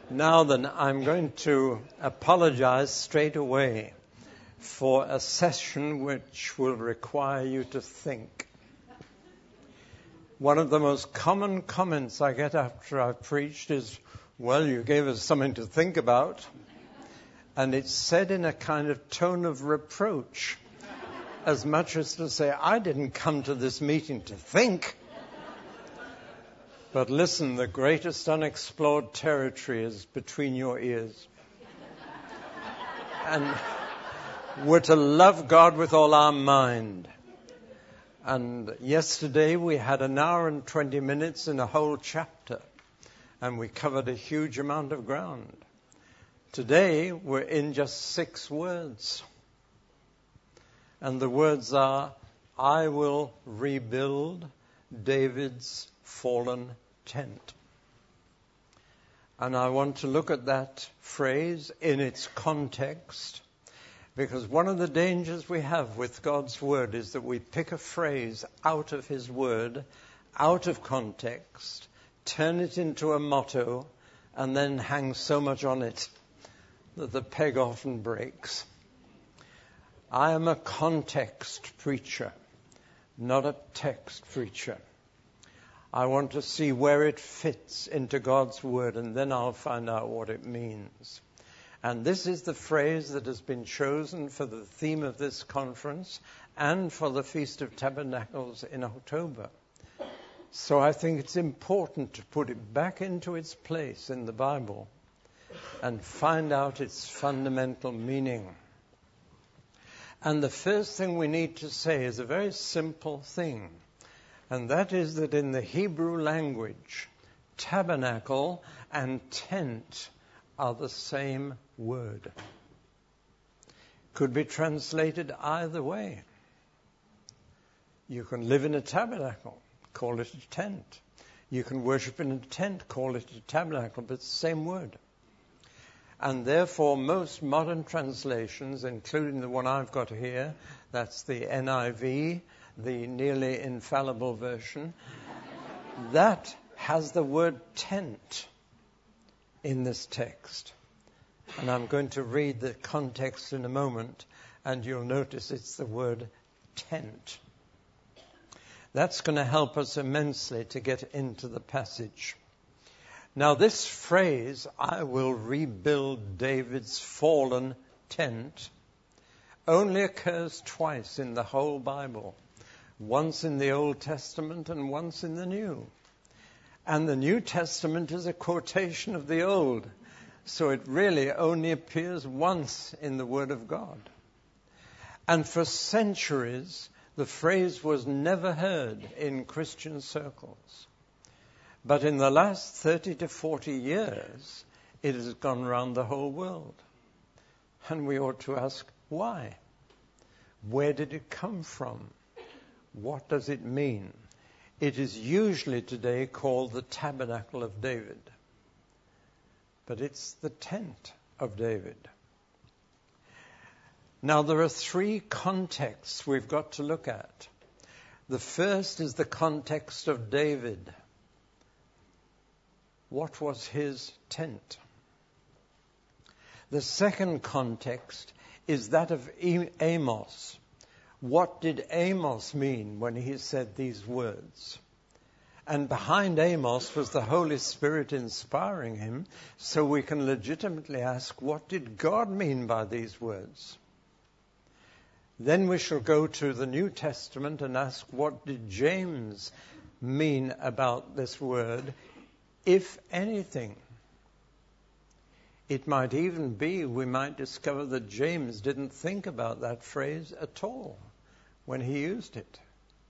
Now then, I'm going to apologize straight away for a session which will require you to think. One of the most common comments I get after I've preached is, well, you gave us something to think about. And it's said in a kind of tone of reproach, as much as to say, I didn't come to this meeting to think. But listen, the greatest unexplored territory is between your ears. And we're to love God with all our mind. And yesterday we had an hour and 20 minutes in a whole chapter. And we covered a huge amount of ground. Today we're in just 6 words. And the words are, I will rebuild David's fallen tent. And I want to look at that phrase in its context, because one of the dangers we have with God's word is that we pick a phrase out of his word, out of context, turn it into a motto, and then hang so much on it that the peg often breaks. I am a context preacher, not a text preacher. I want to see where it fits into God's word, and then I'll find out what it means. And this is the phrase that has been chosen for the theme of this conference and for the Feast of Tabernacles in October. So I think it's important to put it back into its place in the Bible and find out its fundamental meaning. And the first thing we need to say is a very simple thing. And that is that in the Hebrew language, tabernacle and tent are the same word. Could be translated either way. You can live in a tabernacle, call it a tent. You can worship in a tent, call it a tabernacle, but it's the same word. And therefore, most modern translations, including the one I've got here, that's the NIV, the nearly infallible version, that has the word tent in this text. And I'm going to read the context in a moment, and you'll notice it's the word tent. That's going to help us immensely to get into the passage. Now, this phrase, I will rebuild David's fallen tent, only occurs twice in the whole Bible. Once in the Old Testament and once in the New. And the New Testament is a quotation of the Old, so it really only appears once in the Word of God. And for centuries, the phrase was never heard in Christian circles. But in the last 30 to 40 years, it has gone around the whole world. And we ought to ask, why? Where did it come from? What does it mean? It is usually today called the Tabernacle of David. But it's the tent of David. Now there are 3 contexts we've got to look at. The first is the context of David. What was his tent? The second context is that of Amos. What did Amos mean when he said these words? And behind Amos was the Holy Spirit inspiring him, so we can legitimately ask, what did God mean by these words? Then we shall go to the New Testament and ask, what did James mean about this word, if anything? It might even be, we might discover that James didn't think about that phrase at all when he used it.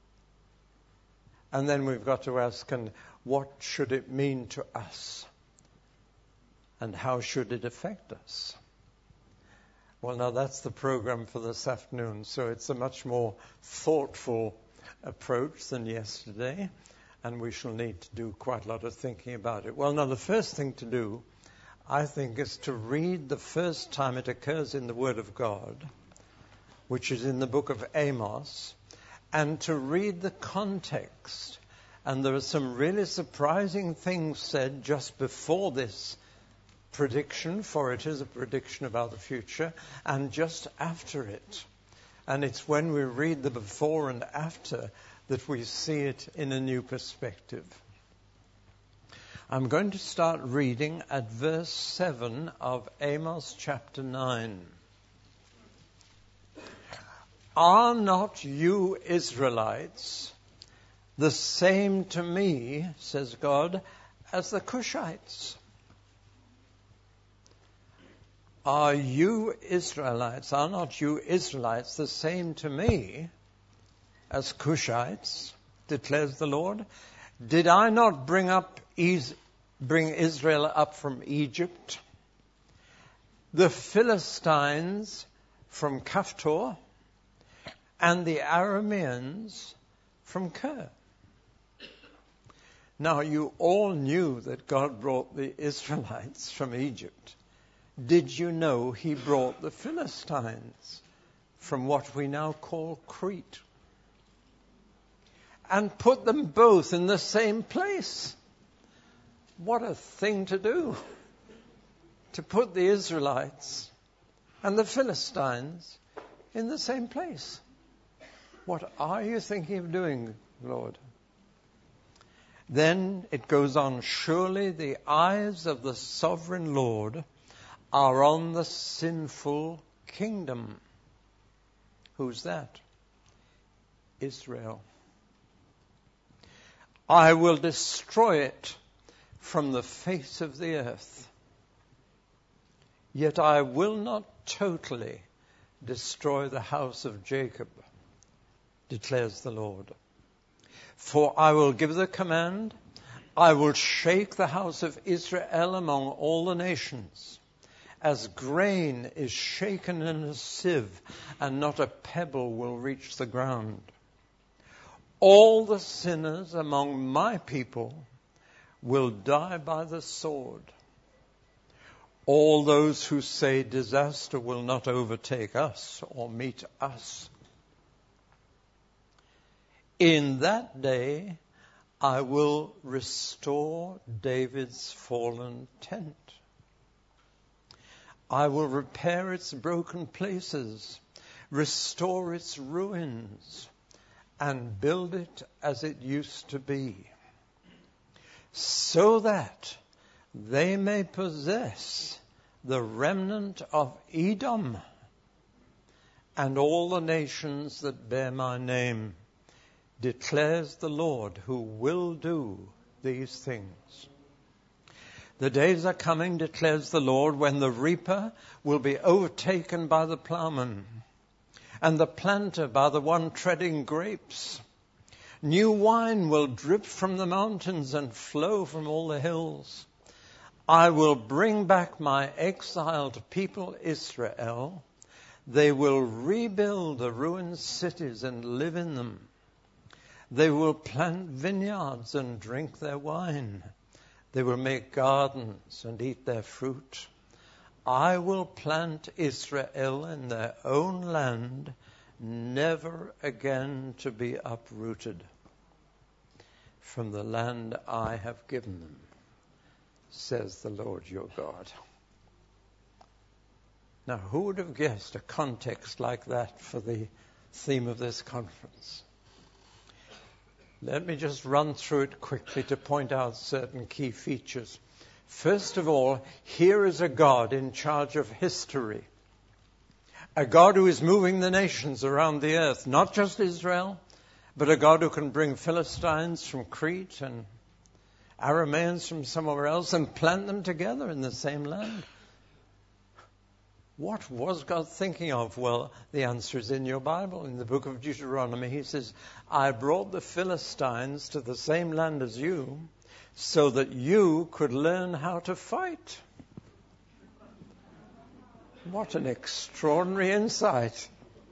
And then we've got to ask, and what should it mean to us? And how should it affect us? Well, now that's the program for this afternoon, so it's a much more thoughtful approach than yesterday, and we shall need to do quite a lot of thinking about it. Well, now the first thing to do, I think, is to read the first time it occurs in the Word of God, which is in the book of Amos, and to read the context. And there are some really surprising things said just before this prediction, for it is a prediction about the future, and just after it. And it's when we read the before and after that we see it in a new perspective. I'm going to start reading at verse 7 of Amos chapter 9. Are not you Israelites the same to me, says God, as the Cushites? Are not you Israelites the same to me as Cushites, declares the Lord? Did I not bring Israel up from Egypt, the Philistines from Caphtor, and the Arameans from Kir? Now, you all knew that God brought the Israelites from Egypt. Did you know he brought the Philistines from what we now call Crete? And put them both in the same place. What a thing to do. To put the Israelites and the Philistines in the same place. What are you thinking of doing, Lord? Then it goes on, surely the eyes of the sovereign Lord are on the sinful kingdom. Who's that? Israel. I will destroy it from the face of the earth. Yet I will not totally destroy the house of Jacob, declares the Lord. For I will give the command, I will shake the house of Israel among all the nations, as grain is shaken in a sieve, and not a pebble will reach the ground. All the sinners among my people will die by the sword. All those who say disaster will not overtake us or meet us. In that day I will restore David's fallen tent. I will repair its broken places, restore its ruins, and build it as it used to be, so that they may possess the remnant of Edom and all the nations that bear my name, declares the Lord, who will do these things. The days are coming, declares the Lord, when the reaper will be overtaken by the plowman, and the planter by the one treading grapes. New wine will drip from the mountains and flow from all the hills. I will bring back my exiled people Israel. They will rebuild the ruined cities and live in them. They will plant vineyards and drink their wine. They will make gardens and eat their fruit. I will plant Israel in their own land, never again to be uprooted from the land I have given them, says the Lord your God. Now, who would have guessed a context like that for the theme of this conference? Let me just run through it quickly to point out certain key features. First of all, here is a God in charge of history. A God who is moving the nations around the earth, not just Israel, but a God who can bring Philistines from Crete and Arameans from somewhere else and plant them together in the same land. What was God thinking of? Well, the answer is in your Bible. In the book of Deuteronomy, he says, I brought the Philistines to the same land as you so that you could learn how to fight. What an extraordinary insight.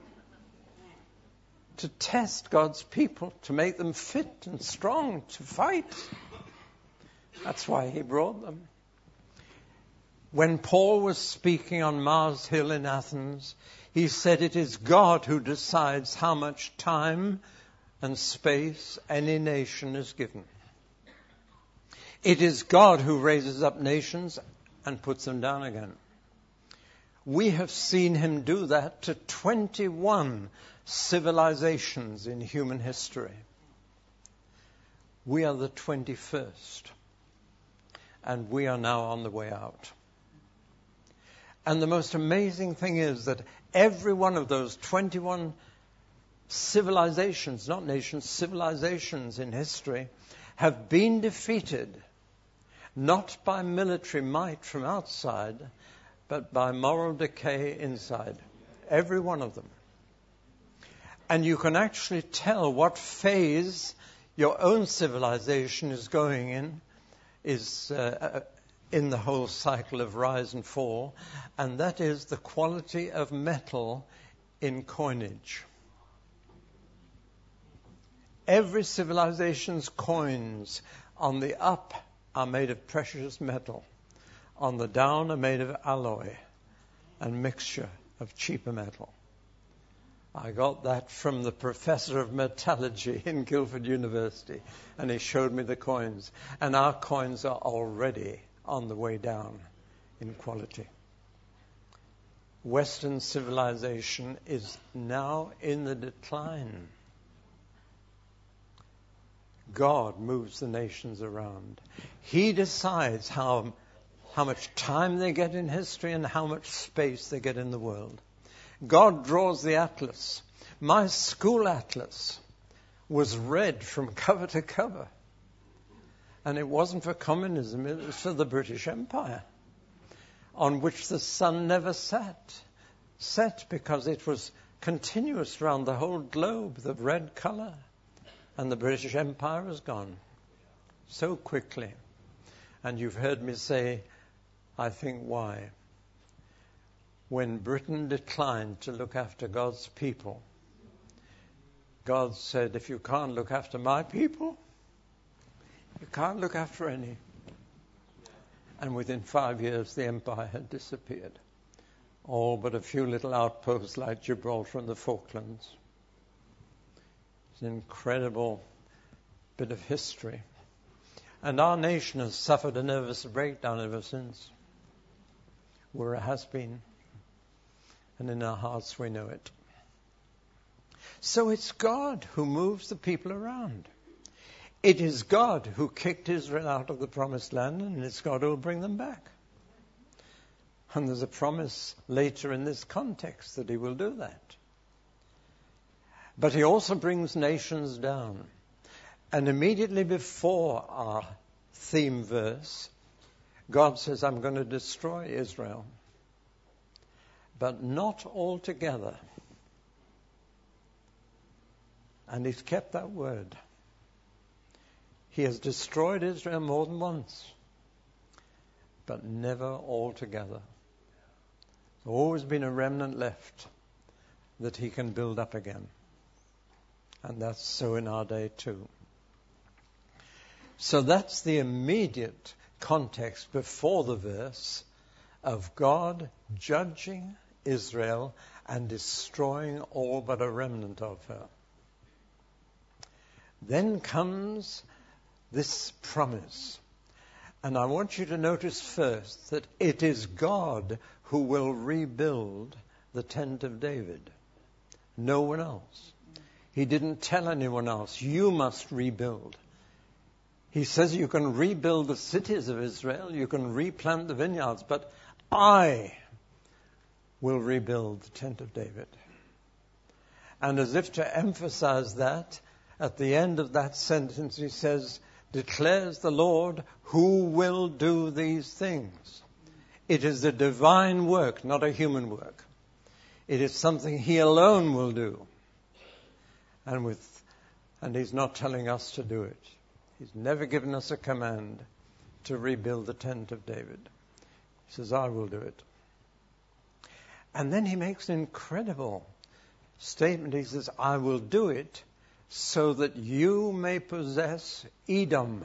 To test God's people, to make them fit and strong to fight. That's why he brought them. When Paul was speaking on Mars Hill in Athens, he said it is God who decides how much time and space any nation is given. It is God who raises up nations and puts them down again. We have seen him do that to 21 civilizations in human history. We are the 21st, and we are now on the way out. And the most amazing thing is that every one of those 21 civilizations, not nations, civilizations in history, have been defeated not by military might from outside, but by moral decay inside. Every one of them. And you can actually tell what phase your own civilization is going in, in the whole cycle of rise and fall, and that is the quality of metal in coinage. Every civilization's coins on the up are made of precious metal. On the down are made of alloy and mixture of cheaper metal. I got that from the professor of metallurgy in Guildford University, and he showed me the coins. And our coins are already on the way down in quality. Western civilization is now in the decline. God moves the nations around. He decides how much time they get in history and how much space they get in the world. God draws the atlas. My school atlas was read from cover to cover. And it wasn't for communism, it was for the British Empire, on which the sun never set because it was continuous around the whole globe, the red color. And the British Empire was gone so quickly. And you've heard me say, I think why. When Britain declined to look after God's people, God said, if you can't look after my people, you can't look after any. And within 5 years, the empire had disappeared. All but a few little outposts like Gibraltar and the Falklands. It's an incredible bit of history. And our nation has suffered a nervous breakdown ever since. Where it has been. And in our hearts we know it. So it's God who moves the people around. It is God who kicked Israel out of the promised land, and it's God who will bring them back. And there's a promise later in this context that he will do that. But he also brings nations down. And immediately before our theme verse, God says, I'm going to destroy Israel. But not altogether. And he's kept that word. He has destroyed Israel more than once. But never altogether. There's always been a remnant left that he can build up again. And that's so in our day too. So that's the immediate context before the verse of God judging Israel and destroying all but a remnant of her. Then comes this promise. And I want you to notice first that it is God who will rebuild the tent of David. No one else. He didn't tell anyone else, you must rebuild. He says you can rebuild the cities of Israel, you can replant the vineyards, but I will rebuild the tent of David. And as if to emphasize that, at the end of that sentence he says, declares the Lord who will do these things. It is a divine work, not a human work. It is something he alone will do. And he's not telling us to do it. He's never given us a command to rebuild the tent of David. He says, I will do it. And then he makes an incredible statement. He says, I will do it so that you may possess Edom.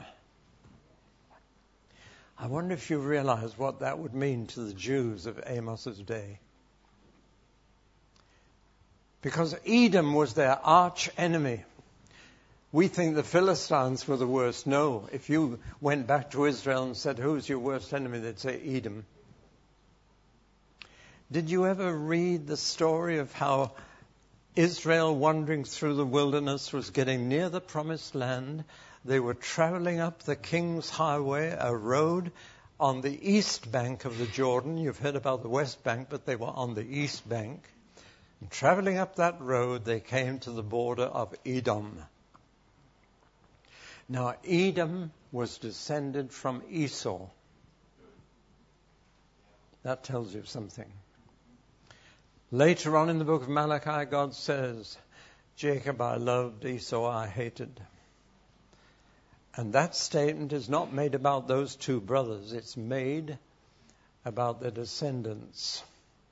I wonder if you realize what that would mean to the Jews of Amos's day. Because Edom was their arch enemy. We think the Philistines were the worst. No, if you went back to Israel and said, who's your worst enemy? They'd say Edom. Did you ever read the story of how Israel, wandering through the wilderness, was getting near the promised land? They were traveling up the King's Highway, a road on the east bank of the Jordan. You've heard about the west bank, but they were on the east bank. And traveling up that road, they came to the border of Edom. Now, Edom was descended from Esau. That tells you something. Later on in the book of Malachi, God says, Jacob I loved, Esau I hated. And that statement is not made about those two brothers. It's made about their descendants.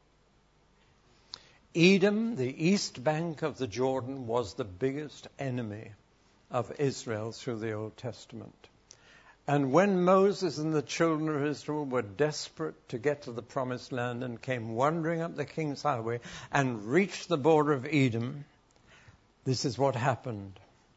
Edom, the east bank of the Jordan, was the biggest enemy of Israel through the Old Testament. And when Moses and the children of Israel were desperate to get to the promised land and came wandering up the King's Highway and reached the border of Edom, this is what happened.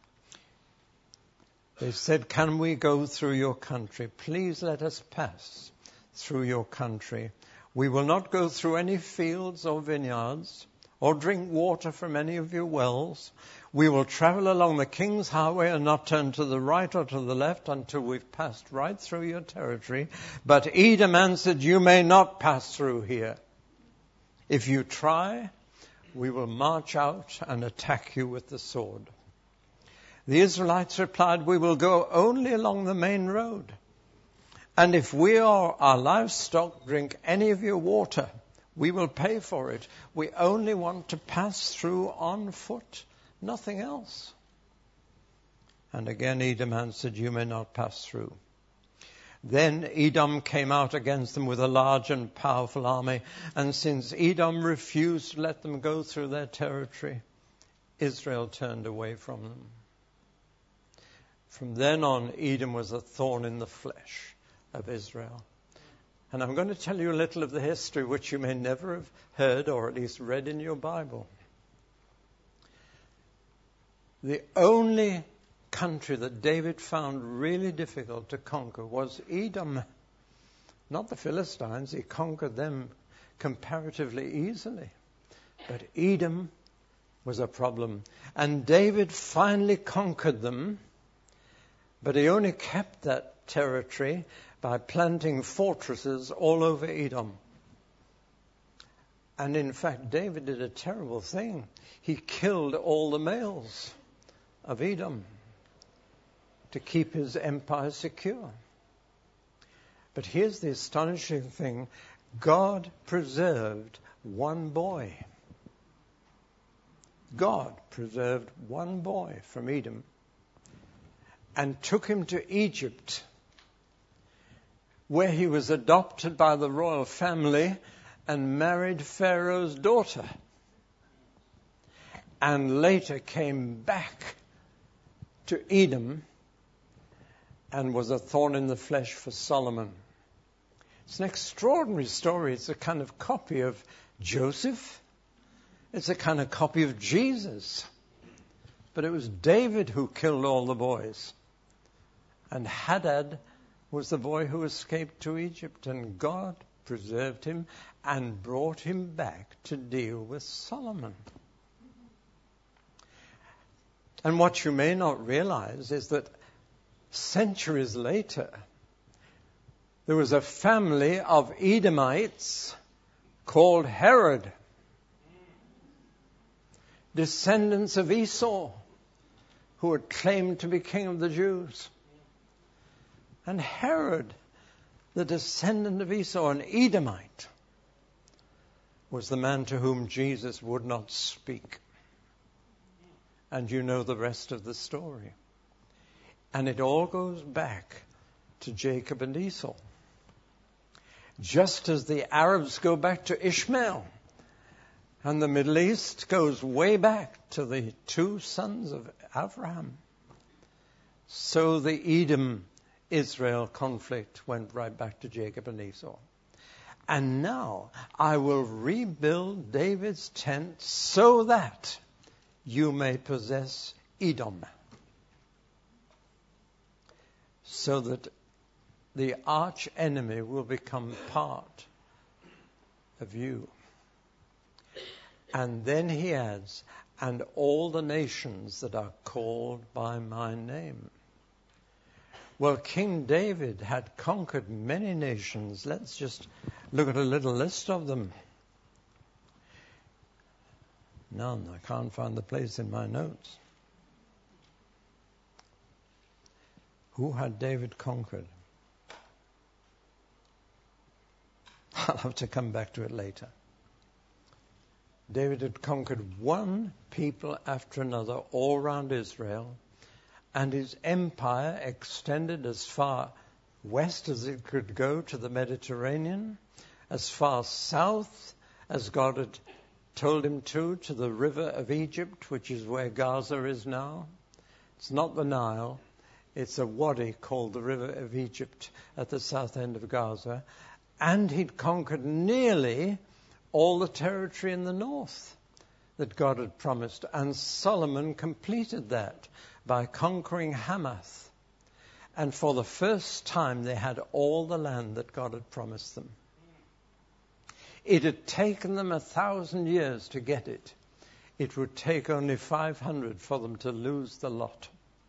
They said, can we go through your country? Please let us pass through your country. We will not go through any fields or vineyards or drink water from any of your wells. We will travel along the King's Highway and not turn to the right or to the left until we've passed right through your territory. But Edom answered, you may not pass through here. If you try, we will march out and attack you with the sword. The Israelites replied, we will go only along the main road. And if we or our livestock drink any of your water, we will pay for it. We only want to pass through on foot, nothing else. And again Edom answered, you may not pass through. Then Edom came out against them with a large and powerful army. And since Edom refused to let them go through their territory, Israel turned away from them. From then on, Edom was a thorn in the flesh of Israel. And I'm going to tell you a little of the history which you may never have heard or at least read in your Bible. The only country that David found really difficult to conquer was Edom. Not the Philistines. He conquered them comparatively easily. But Edom was a problem. And David finally conquered them. But he only kept that territory by planting fortresses all over Edom. And in fact, David did a terrible thing. He killed all the males of Edom to keep his empire secure. But here's the astonishing thing. God preserved one boy. God preserved one boy from Edom and took him to Egypt, where he was adopted by the royal family and married Pharaoh's daughter, and later came back to Edom and was a thorn in the flesh for Solomon. It's an extraordinary story. It's a kind of copy of Joseph. It's a kind of copy of Jesus. But it was David who killed all the boys. And Hadad was the boy who escaped to Egypt, and God preserved him and brought him back to deal with Solomon. And what you may not realize is that centuries later, there was a family of Edomites called Herod, descendants of Esau, who had claimed to be king of the Jews. And Herod, the descendant of Esau, an Edomite, was the man to whom Jesus would not speak. And you know the rest of the story. And it all goes back to Jacob and Esau. Just as the Arabs go back to Ishmael, and the Middle East goes way back to the two sons of Abraham, so the Edom-Israel conflict went right back to Jacob and Esau. And now I will rebuild David's tent so that you may possess Edom. so that the arch enemy will become part of you. And then he adds, and all the nations that are called by my name. Well, King David had conquered many nations. Let's just look at a little list of them. None. I can't find the place in my notes. Who had David conquered? I'll have to come back to it later. David had conquered one people after another all around Israel, and his empire extended as far west as it could go to the Mediterranean, as far south as God had told him to the river of Egypt, which is where Gaza is now. It's not the Nile. It's a wadi called the River of Egypt at the south end of Gaza. And he'd conquered nearly all the territory in the north that God had promised. And Solomon completed that by conquering Hamath. And for the first time, they had all the land that God had promised them. It had taken them 1,000 years to get it. It would take only 500 for them to lose the lot.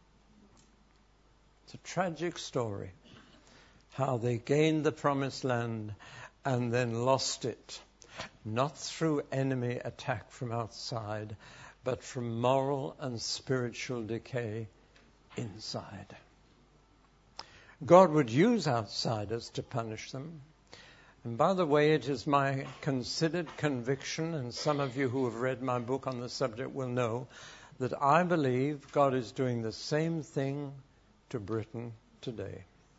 It's a tragic story, how they gained the promised land and then lost it, not through enemy attack from outside, but from moral and spiritual decay inside. God would use outsiders to punish them. And by the way, it is my considered conviction, and some of you who have read my book on the subject will know, that I believe God is doing the same thing to Britain today.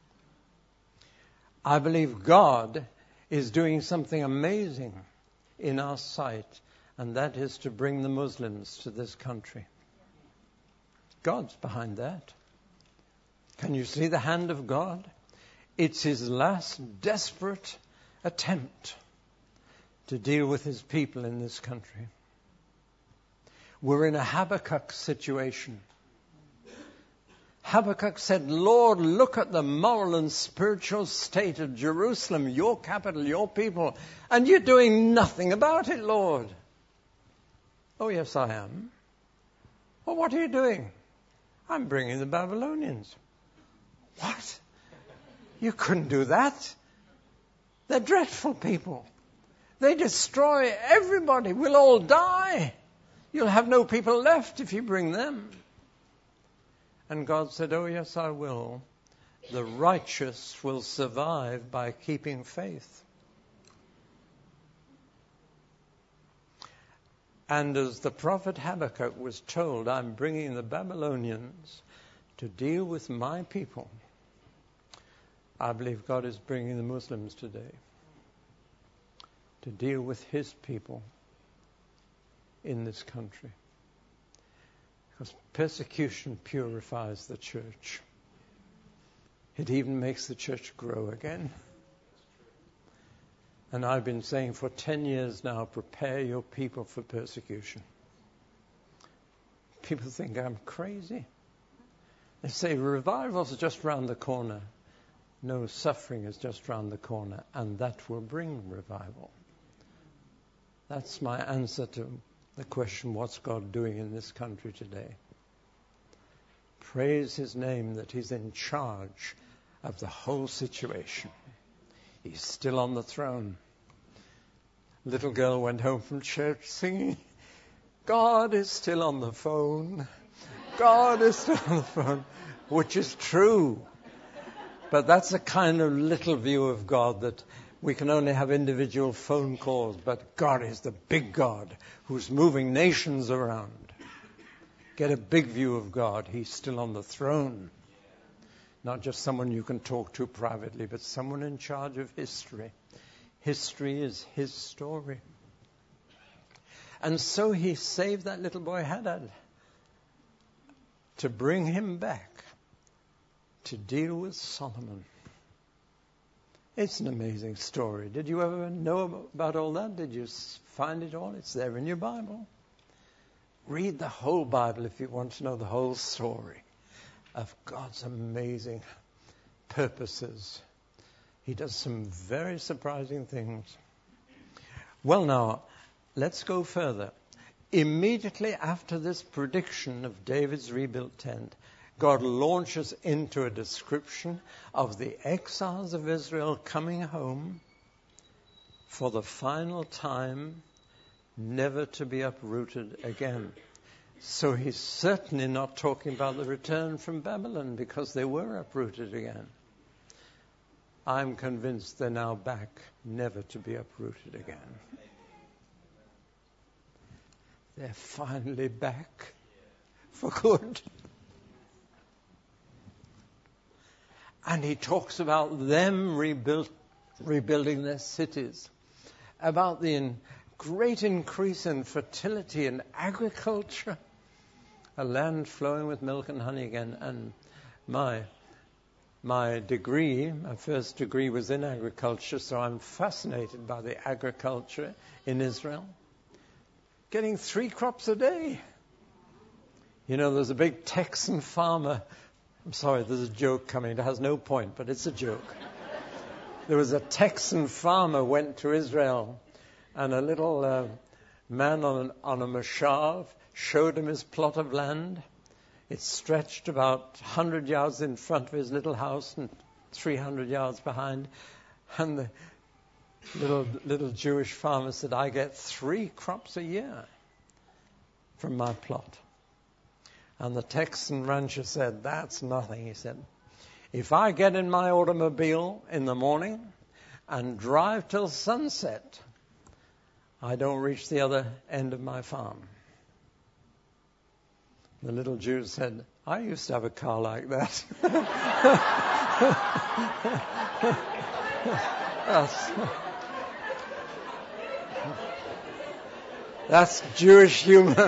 I believe God is doing something amazing in our sight, and that is to bring the Muslims to this country. God's behind that. Can you see the hand of God? It's his last desperate attempt to deal with his people in this country. We're in a Habakkuk situation. Habakkuk said, Lord, look at the moral and spiritual state of Jerusalem, your capital, your people, and you're doing nothing about it, Lord. Oh, yes, I am. Well, what are you doing? I'm bringing the Babylonians. What? You couldn't do that. They're dreadful people. They destroy everybody. We'll all die. You'll have no people left if you bring them. And God said, oh, yes, I will. The righteous will survive by keeping faith. And as the prophet Habakkuk was told, I'm bringing the Babylonians to deal with my people. I believe God is bringing the Muslims today to deal with his people in this country. Because persecution purifies the church. It even makes the church grow again. And I've been saying for 10 years now, prepare your people for persecution. People think I'm crazy. They say revival's just round the corner. No, suffering is just round the corner, and that will bring revival. That's my answer to the question, what's God doing in this country today? Praise his name that he's in charge of the whole situation. He's still on the throne. Little girl went home from church singing, God is still on the phone. God is still on the phone, which is true. But that's a kind of little view of God, that we can only have individual phone calls, but God is the big God who's moving nations around. Get a big view of God. He's still on the throne. Not just someone you can talk to privately, but someone in charge of history. History is his story. And so he saved that little boy Hadad to bring him back to deal with Solomon. It's an amazing story. Did you ever know about all that? Did you find it all? It's there in your Bible. Read the whole Bible if you want to know the whole story of God's amazing purposes. He does some very surprising things. Well, now, let's go further. Immediately after this prediction of David's rebuilt tent, God launches into a description of the exiles of Israel coming home for the final time, never to be uprooted again. So he's certainly not talking about the return from Babylon, because they were uprooted again. I'm convinced they're now back, never to be uprooted again. They're finally back for good. And he talks about them rebuilding their cities, about the great increase in fertility and agriculture, a land flowing with milk and honey again. And my first degree was in agriculture, so I'm fascinated by the agriculture in Israel. Getting 3 crops a day. You know, there's a big Texan farmer. I'm sorry, there's a joke coming. It has no point, but it's a joke. There was a Texan farmer went to Israel, and a little man on a moshav showed him his plot of land. It stretched about 100 yards in front of his little house and 300 yards behind. And the little Jewish farmer said, I get 3 crops a year from my plot. And the Texan rancher said, that's nothing. He said, if I get in my automobile in the morning and drive till sunset, I don't reach the other end of my farm. The little Jew said, I used to have a car like that. That's Jewish humor.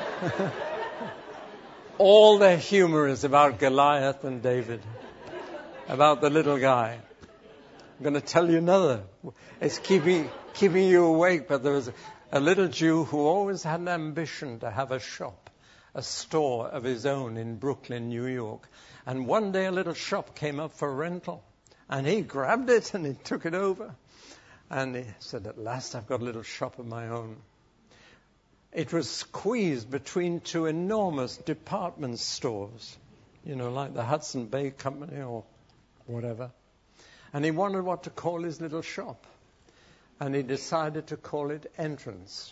All their humor is about Goliath and David, about the little guy. I'm going to tell you another. It's keeping you awake, but there was a little Jew who always had an ambition to have a shop, a store of his own in Brooklyn, New York. And one day a little shop came up for rental, and he grabbed it and he took it over. And he said, at last I've got a little shop of my own. It was squeezed between 2 enormous department stores, you know, like the Hudson Bay Company or whatever. And he wondered what to call his little shop. And he decided to call it Entrance.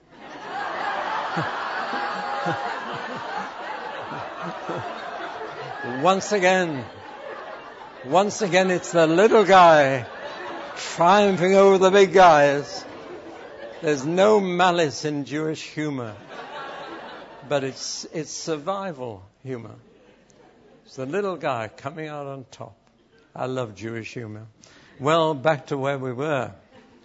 Once again, it's the little guy triumphing over the big guys. There's no malice in Jewish humor, but it's survival humor. It's the little guy coming out on top. I love Jewish humor. Well, back to where we were.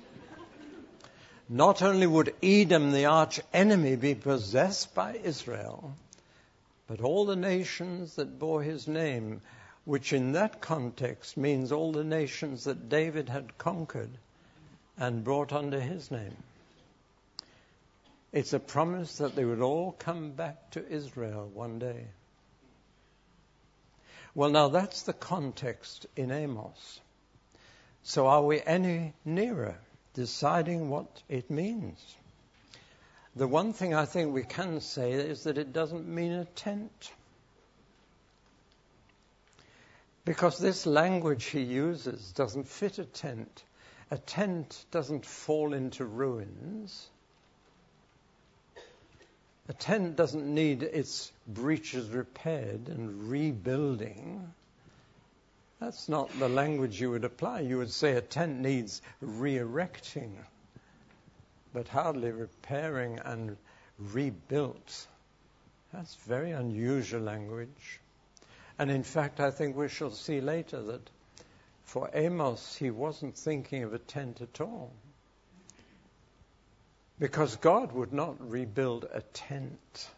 Not only would Edom, the arch enemy, be possessed by Israel, but all the nations that bore his name, which in that context means all the nations that David had conquered and brought under his name. It's a promise that they would all come back to Israel one day. Well, now that's the context in Amos. So are we any nearer deciding what it means? The one thing I think we can say is that it doesn't mean a tent. Because this language he uses doesn't fit a tent. A tent doesn't fall into ruins. A tent doesn't need its breaches repaired and rebuilding. That's not the language you would apply. You would say a tent needs re-erecting, but hardly repairing and rebuilt. That's very unusual language. And in fact, I think we shall see later that for Amos, he wasn't thinking of a tent at all. Because God would not rebuild a tent.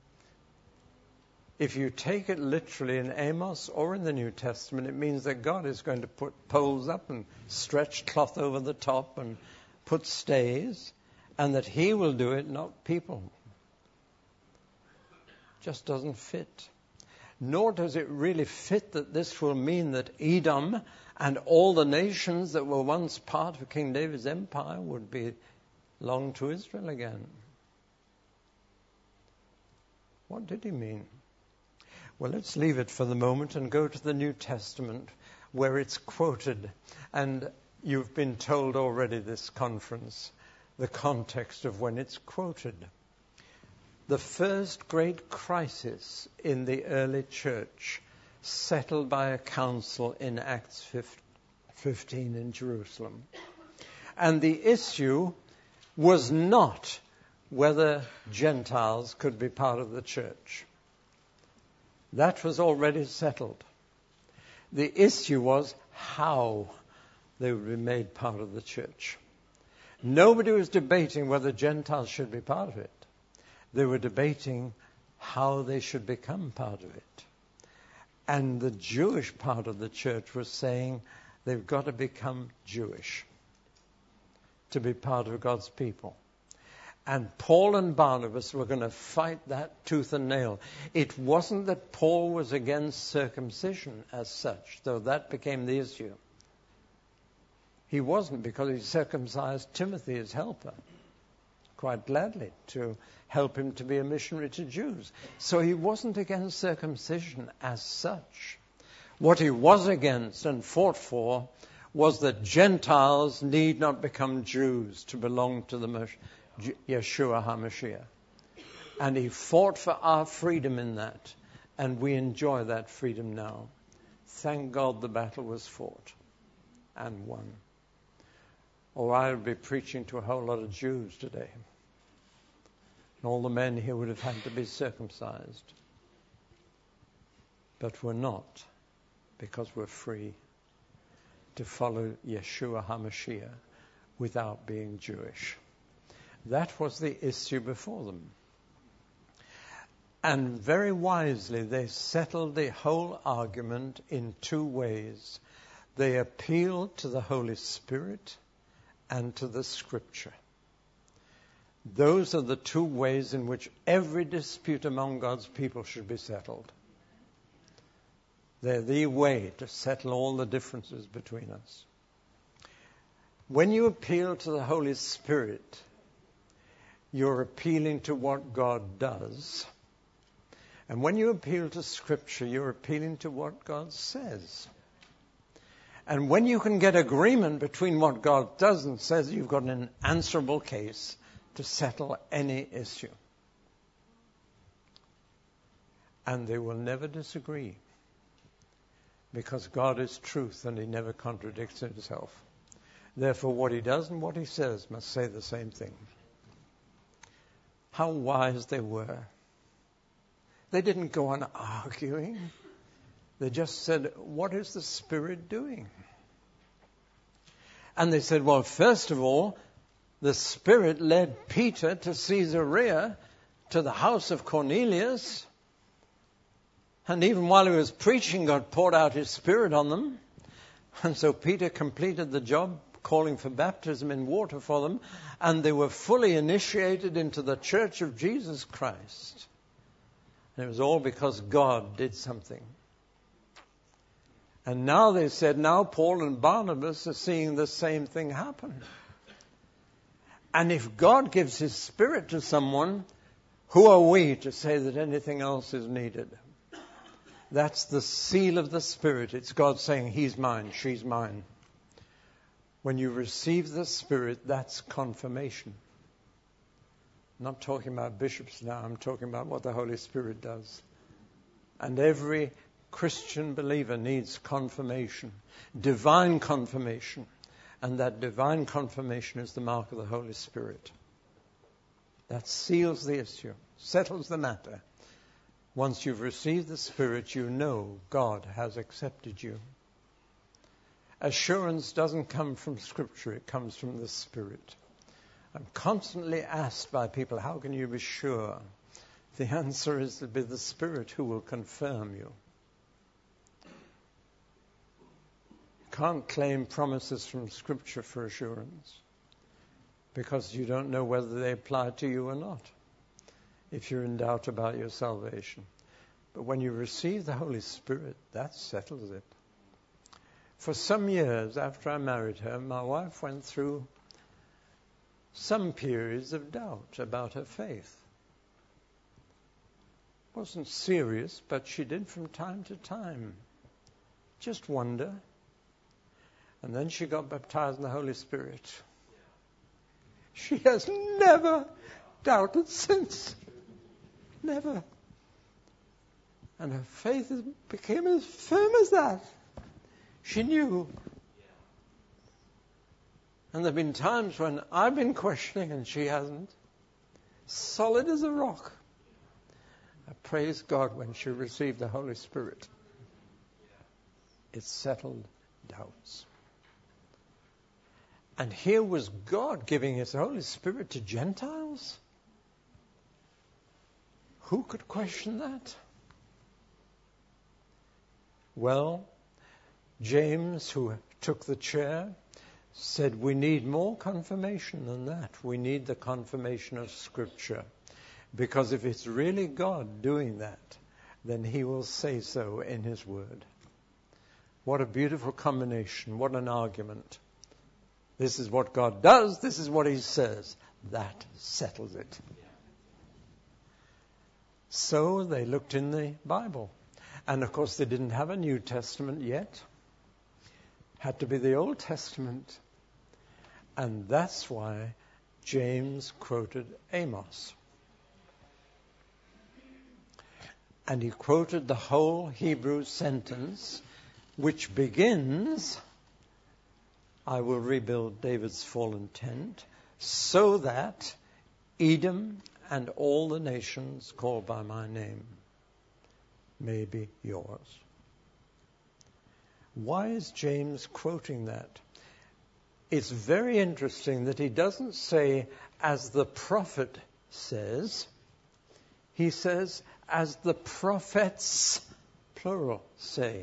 If you take it literally in Amos or in the New Testament, it means that God is going to put poles up and stretch cloth over the top and put stays, and that he will do it, not people. Just doesn't fit. nor does it really fit that this will mean that Edom and all the nations that were once part of King David's empire would belong to Israel again. What did he mean? Well, let's leave it for the moment and go to the New Testament, where it's quoted. And you've been told already this conference, the context of when it's quoted. The first great crisis in the early church, settled by a council in Acts 15 in Jerusalem. And the issue was not whether Gentiles could be part of the church. That was already settled. The issue was how they would be made part of the church. Nobody was debating whether Gentiles should be part of it. They were debating how they should become part of it. And the Jewish part of the church was saying they've got to become Jewish to be part of God's people. And Paul and Barnabas were going to fight that tooth and nail. It wasn't that Paul was against circumcision as such, though that became the issue. He wasn't, because he circumcised Timothy, his helper, quite gladly, to help him to be a missionary to Jews. So he wasn't against circumcision as such. What he was against and fought for was that Gentiles need not become Jews to belong to the Yeshua HaMashiach. And he fought for our freedom in that, and we enjoy that freedom now. Thank God the battle was fought and won. Or I would be preaching to a whole lot of Jews today. And all the men here would have had to be circumcised. But we're not, because we're free to follow Yeshua HaMashiach without being Jewish. That was the issue before them. And very wisely, they settled the whole argument in two ways. They appealed to the Holy Spirit and to the Scripture. Those are the two ways in which every dispute among God's people should be settled. They're the way to settle all the differences between us. When you appeal to the Holy Spirit, you're appealing to what God does. And when you appeal to Scripture, you're appealing to what God says. And when you can get agreement between what God does and says, you've got an answerable case to settle any issue. And they will never disagree, because God is truth and he never contradicts himself. Therefore, what he does and what he says must say the same thing. How wise they were. They didn't go on arguing. They just said, what is the Spirit doing? And they said, well, first of all, the Spirit led Peter to Caesarea, to the house of Cornelius. And even while he was preaching, God poured out his Spirit on them. And so Peter completed the job, calling for baptism in water for them. And they were fully initiated into the Church of Jesus Christ. And it was all because God did something. And now they said, now Paul and Barnabas are seeing the same thing happen. And if God gives his Spirit to someone, who are we to say that anything else is needed? That's the seal of the Spirit. It's God saying, he's mine, she's mine. When you receive the Spirit, that's confirmation. I'm not talking about bishops now. I'm talking about what the Holy Spirit does. And every Christian believer needs confirmation, divine confirmation. And that divine confirmation is the mark of the Holy Spirit. That seals the issue, settles the matter. Once you've received the Spirit, you know God has accepted you. Assurance doesn't come from Scripture, it comes from the Spirit. I'm constantly asked by people, how can you be sure? The answer is to be the Spirit who will confirm you. You can't claim promises from Scripture for assurance, because you don't know whether they apply to you or not, if you're in doubt about your salvation. But when you receive the Holy Spirit, that settles it. For some years after I married her, my wife went through some periods of doubt about her faith. It wasn't serious, but she did from time to time just wonder. And then she got baptized in the Holy Spirit. She has never doubted since. Never. And her faith became as firm as that. She knew. And there have been times when I've been questioning and she hasn't. Solid as a rock. I praise God when she received the Holy Spirit. It settled doubts. And here was God giving His Holy Spirit to Gentiles. Who could question that? Well, James, who took the chair, said we need more confirmation than that. We need the confirmation of Scripture. Because if it's really God doing that, then He will say so in His Word. What a beautiful combination. What an argument. This is what God does. This is what He says. That settles it. So they looked in the Bible. And of course they didn't have a New Testament yet. Had to be the Old Testament. And that's why James quoted Amos. And he quoted the whole Hebrew sentence, which begins, I will rebuild David's fallen tent, so that Edom and all the nations called by my name may be yours. Why is James quoting that? It's very interesting that he doesn't say, as the prophet says. He says, as the prophets, plural, say.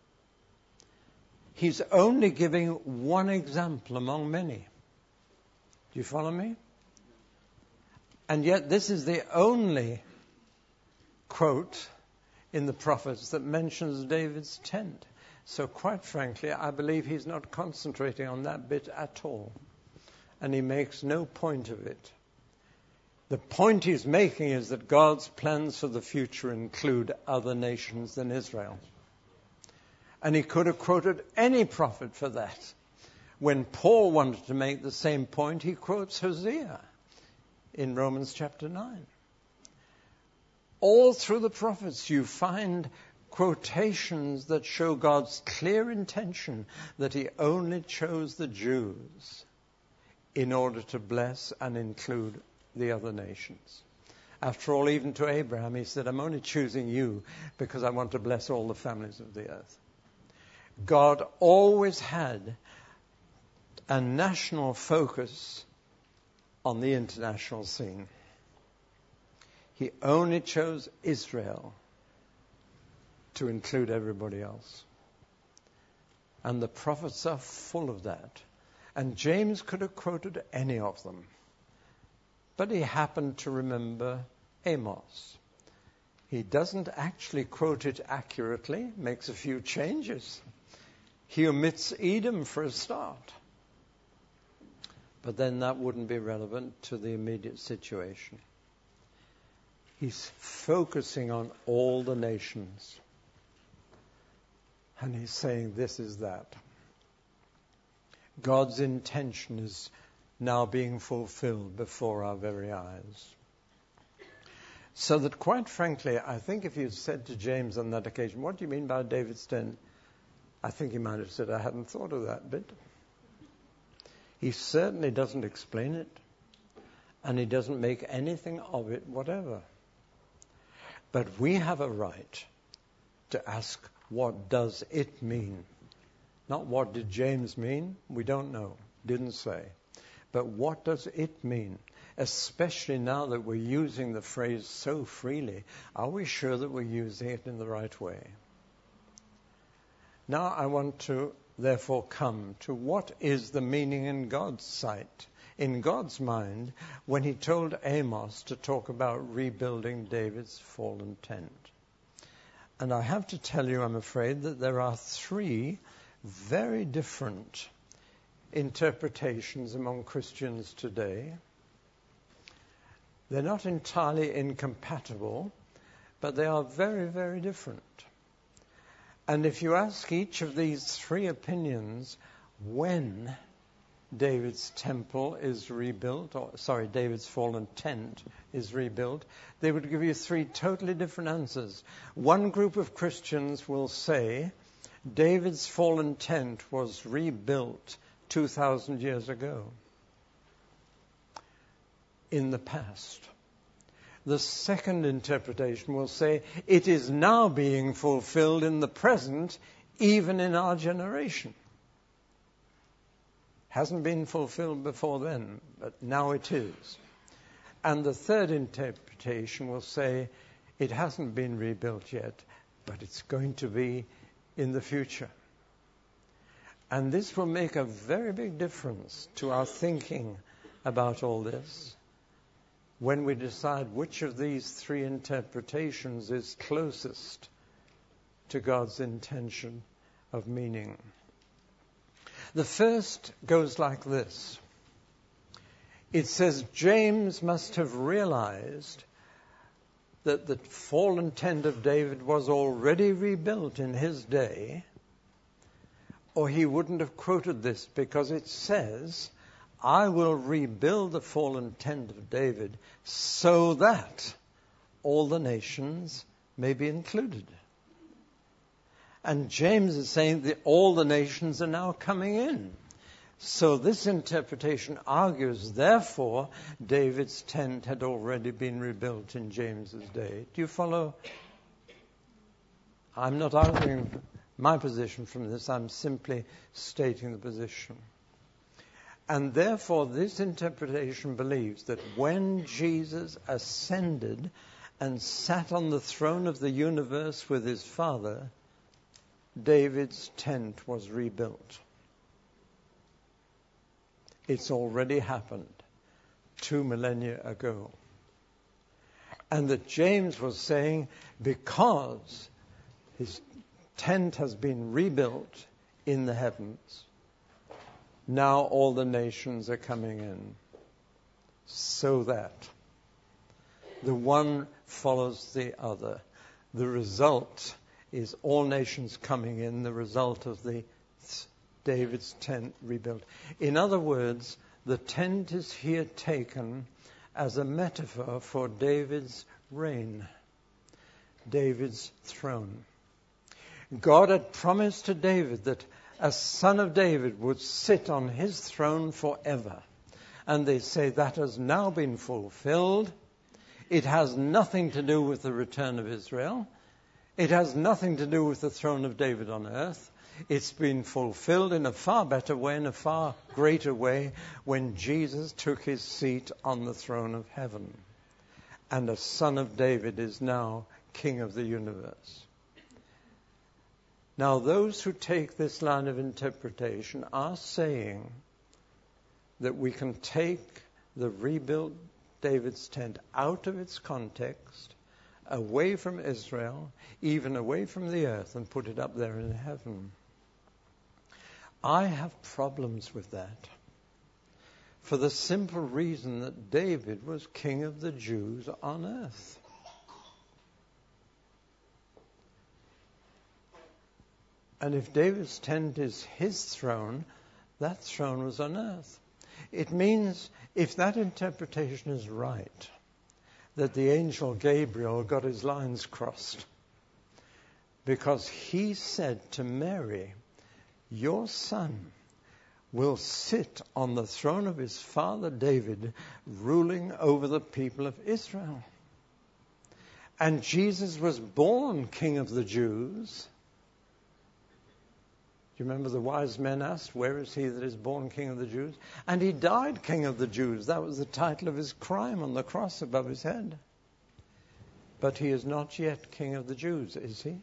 He's only giving one example among many. Do you follow me? And yet this is the only quote in the prophets that mentions David's tent. So quite frankly, I believe he's not concentrating on that bit at all. And he makes no point of it. The point he's making is that God's plans for the future include other nations than Israel. And he could have quoted any prophet for that. When Paul wanted to make the same point, he quotes Hosea in Romans chapter 9. All through the prophets you find quotations that show God's clear intention that He only chose the Jews in order to bless and include the other nations. After all, even to Abraham, He said, I'm only choosing you because I want to bless all the families of the earth. God always had a national focus on the international scene. He only chose Israel to include everybody else. And the prophets are full of that. And James could have quoted any of them. But he happened to remember Amos. He doesn't actually quote it accurately, makes a few changes. He omits Edom for a start. But then that wouldn't be relevant to the immediate situation. He's focusing on all the nations. And he's saying this is that. God's intention is now being fulfilled before our very eyes. So that quite frankly, I think if you said to James on that occasion, what do you mean by David's tent? I think he might have said, I hadn't thought of that bit. He certainly doesn't explain it. And he doesn't make anything of it whatever. But we have a right to ask, what does it mean? Not what did James mean? We don't know. Didn't say. But what does it mean? Especially now that we're using the phrase so freely. Are we sure that we're using it in the right way? Now I want to therefore come to what is the meaning in God's sight, in God's mind, when He told Amos to talk about rebuilding David's fallen tent. And I have to tell you, I'm afraid, that there are three very different interpretations among Christians today. They're not entirely incompatible, but they are very, very different. And if you ask each of these three opinions when David's temple is rebuilt, David's fallen tent is rebuilt, they would give you three totally different answers. One group of Christians will say David's fallen tent was rebuilt 2,000 years ago, in the past. The second interpretation will say it is now being fulfilled in the present, even in our generation. Hasn't been fulfilled before then, but now it is. And the third interpretation will say it hasn't been rebuilt yet, but it's going to be in the future. And this will make a very big difference to our thinking about all this when we decide which of these three interpretations is closest to God's intention of meaning. The first goes like this. It says James must have realized that the fallen tent of David was already rebuilt in his day, or he wouldn't have quoted this, because it says, I will rebuild the fallen tent of David so that all the nations may be included. And James is saying that all the nations are now coming in. So this interpretation argues, therefore, David's tent had already been rebuilt in James's day. Do you follow? I'm not arguing my position from this. I'm simply stating the position. And therefore, this interpretation believes that when Jesus ascended and sat on the throne of the universe with his Father, David's tent was rebuilt. It's already happened 2 millennia ago. And that James was saying, because his tent has been rebuilt in the heavens, now all the nations are coming in, so that the one follows the other. The result is all nations coming in, the result of the David's tent rebuilt. In other words, the tent is here taken as a metaphor for David's reign, David's throne. God had promised to David that a son of David would sit on his throne forever. And they say that has now been fulfilled. It has nothing to do with the return of Israel. It has nothing to do with the throne of David on earth. It's been fulfilled in a far better way, in a far greater way, when Jesus took his seat on the throne of heaven. And a son of David is now king of the universe. Now, those who take this line of interpretation are saying that we can take the rebuilt David's tent out of its context, away from Israel, even away from the earth, and put it up there in heaven. I have problems with that, for the simple reason that David was king of the Jews on earth. And if David's tent is his throne, that throne was on earth. It means, if that interpretation is right, that the angel Gabriel got his lines crossed, because he said to Mary, your son will sit on the throne of his father David, ruling over the people of Israel. And Jesus was born king of the Jews. Do you remember the wise men asked, where is he that is born king of the Jews? And he died king of the Jews. That was the title of his crime on the cross above his head. But he is not yet king of the Jews, is he?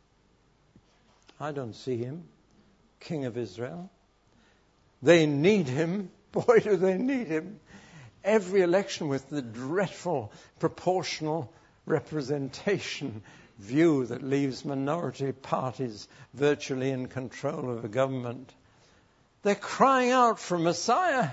I don't see him king of Israel. They need him. Boy, do they need him. Every election with the dreadful proportional representation view that leaves minority parties virtually in control of the government. They're crying out for a Messiah.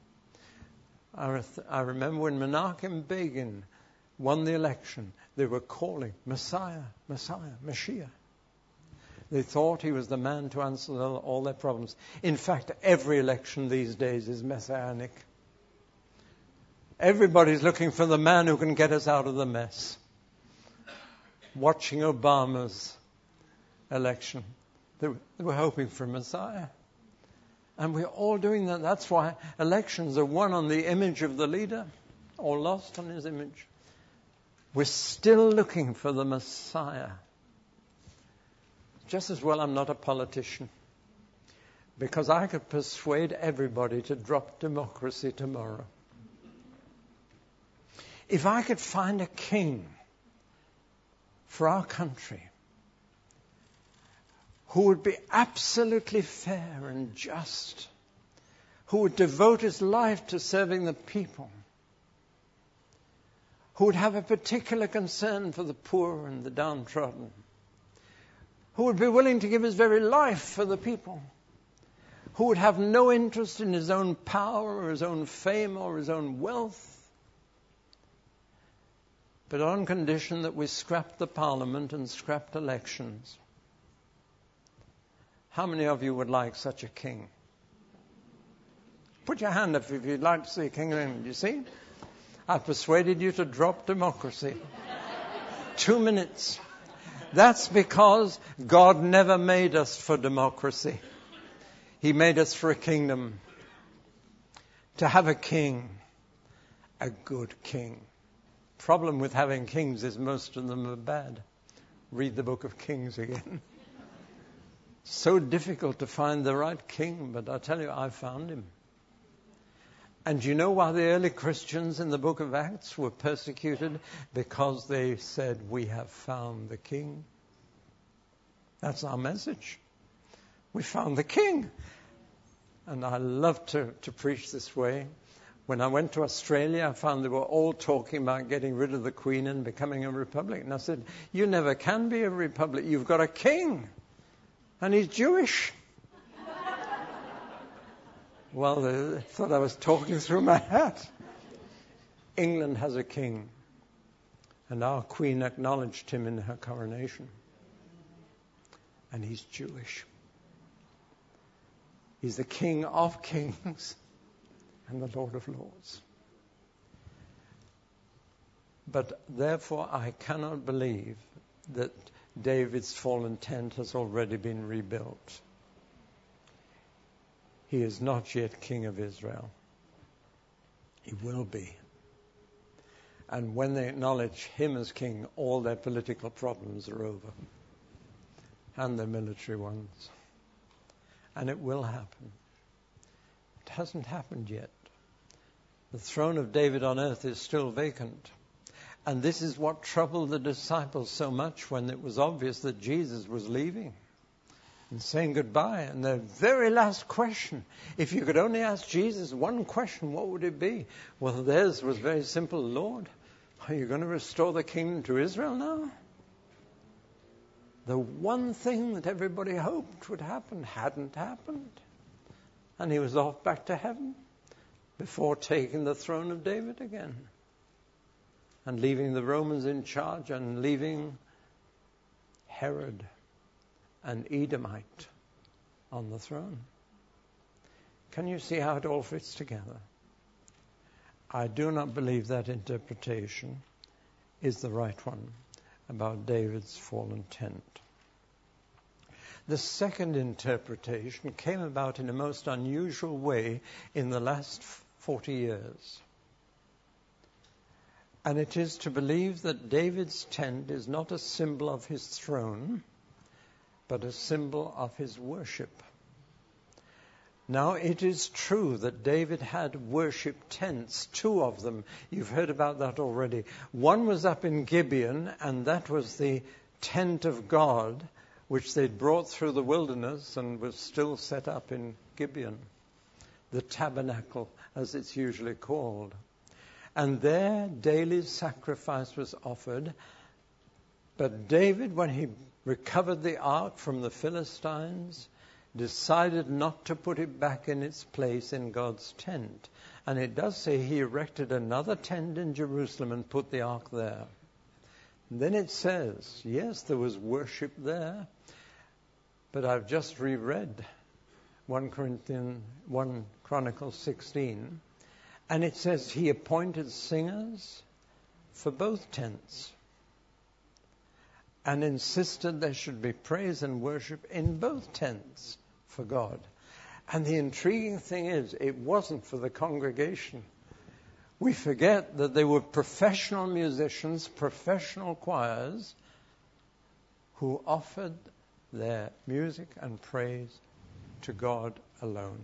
I remember when Menachem Begin won the election, they were calling, Messiah, Messiah, Mashiach. They thought he was the man to answer all their problems. In fact, every election these days is messianic. Everybody's looking for the man who can get us out of the mess. Watching Obama's election, they were hoping for a Messiah. And we're all doing that. That's why elections are won on the image of the leader or lost on his image. We're still looking for the Messiah. Just as well I'm not a politician, because I could persuade everybody to drop democracy tomorrow. If I could find a king for our country who would be absolutely fair and just, who would devote his life to serving the people, who would have a particular concern for the poor and the downtrodden, who would be willing to give his very life for the people, who would have no interest in his own power or his own fame or his own wealth, but on condition that we scrapped the parliament and scrapped elections. How many of you would like such a king? Put your hand up if you'd like to see a king of England. You see? I've persuaded you to drop democracy. 2 minutes. That's because God never made us for democracy. He made us for a kingdom. To have a king, a good king. Problem with having kings is most of them are bad. Read the book of Kings again. So difficult to find the right king, but I tell you, I found him. And you know why the early Christians in the book of Acts were persecuted? Because they said, we have found the king. That's our message. We found the king. And I love to preach this way. When I went to Australia, I found they were all talking about getting rid of the Queen and becoming a republic. And I said, you never can be a republic. You've got a king. And he's Jewish. Well, they thought I was talking through my hat. England has a king. And our Queen acknowledged him in her coronation. And he's Jewish. He's the King of Kings and the Lord of Lords. But therefore I cannot believe that David's fallen tent has already been rebuilt. He is not yet King of Israel. He will be. And when they acknowledge him as king, all their political problems are over. And their military ones. And it will happen. It hasn't happened yet. The throne of David on earth is still vacant. And this is what troubled the disciples so much when it was obvious that Jesus was leaving and saying goodbye. And their very last question, if you could only ask Jesus one question, what would it be? Well, theirs was very simple. Lord, are you going to restore the kingdom to Israel now? The one thing that everybody hoped would happen hadn't happened. And he was off back to heaven before taking the throne of David again. And leaving the Romans in charge and leaving Herod, an Edomite, on the throne. Can you see how it all fits together? I do not believe that interpretation is the right one about David's fallen tent. The second interpretation came about in a most unusual way in the last 40 years. And it is to believe that David's tent is not a symbol of his throne, but a symbol of his worship. Now, it is true that David had worship tents, 2 of them. You've heard about that already. One was up in Gibeon, and that was the tent of God, which they'd brought through the wilderness and was still set up in Gibeon. The tabernacle, as it's usually called. And there daily sacrifice was offered But David, when he recovered the ark from the Philistines, decided not to put it back in its place in God's tent. And it does say he erected another tent in Jerusalem and put the ark there. And then it says, yes, there was worship there, but I've just reread 1 Chronicles 16, and it says he appointed singers for both tents and insisted there should be praise and worship in both tents for God. And the intriguing thing is, it wasn't for the congregation. We forget that they were professional musicians, professional choirs, who offered their music and praise to God alone.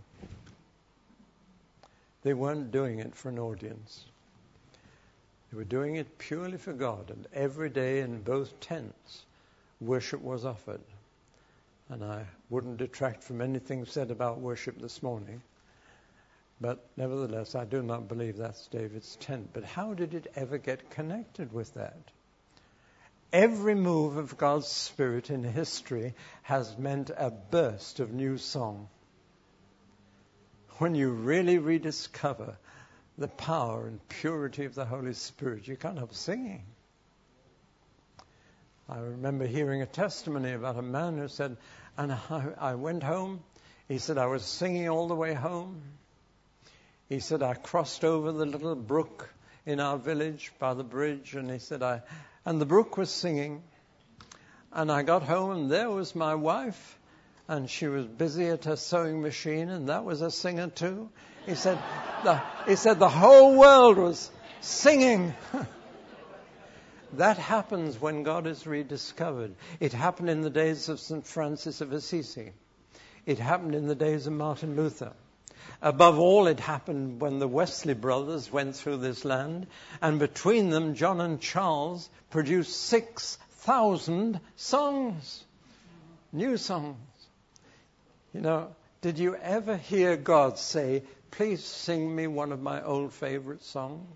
They weren't doing it for an audience. They were doing it purely for God. And every day in both tents, worship was offered. And I wouldn't detract from anything said about worship this morning. But nevertheless, I do not believe that's David's tent. But how did it ever get connected with that? Every move of God's Spirit in history has meant a burst of new song. When you really rediscover the power and purity of the Holy Spirit, you can't help singing. I remember hearing a testimony about a man who said, and I went home. He said, I was singing all the way home. He said, I crossed over the little brook in our village by the bridge, and he said, and the brook was singing. And I got home, and there was my wife, and she was busy at her sewing machine, and that was a singer too. He said, the whole world was singing. That happens when God is rediscovered. It happened in the days of St. Francis of Assisi. It happened in the days of Martin Luther. Above all, it happened when the Wesley brothers went through this land, and between them, John and Charles produced 6,000 songs, new songs. You know, did you ever hear God say, please sing me one of my old favorite songs?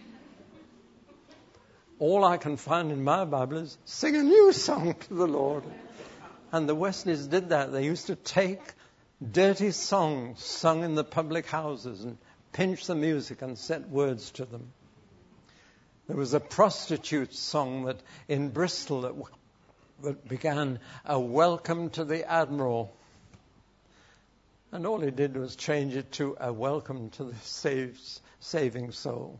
All I can find in my Bible is sing a new song to the Lord. And the Wesleys did that. They used to take dirty songs sung in the public houses and pinch the music and set words to them. There was a prostitute song that in Bristol that began, a welcome to the Admiral. And all he did was change it to a welcome to the saving soul.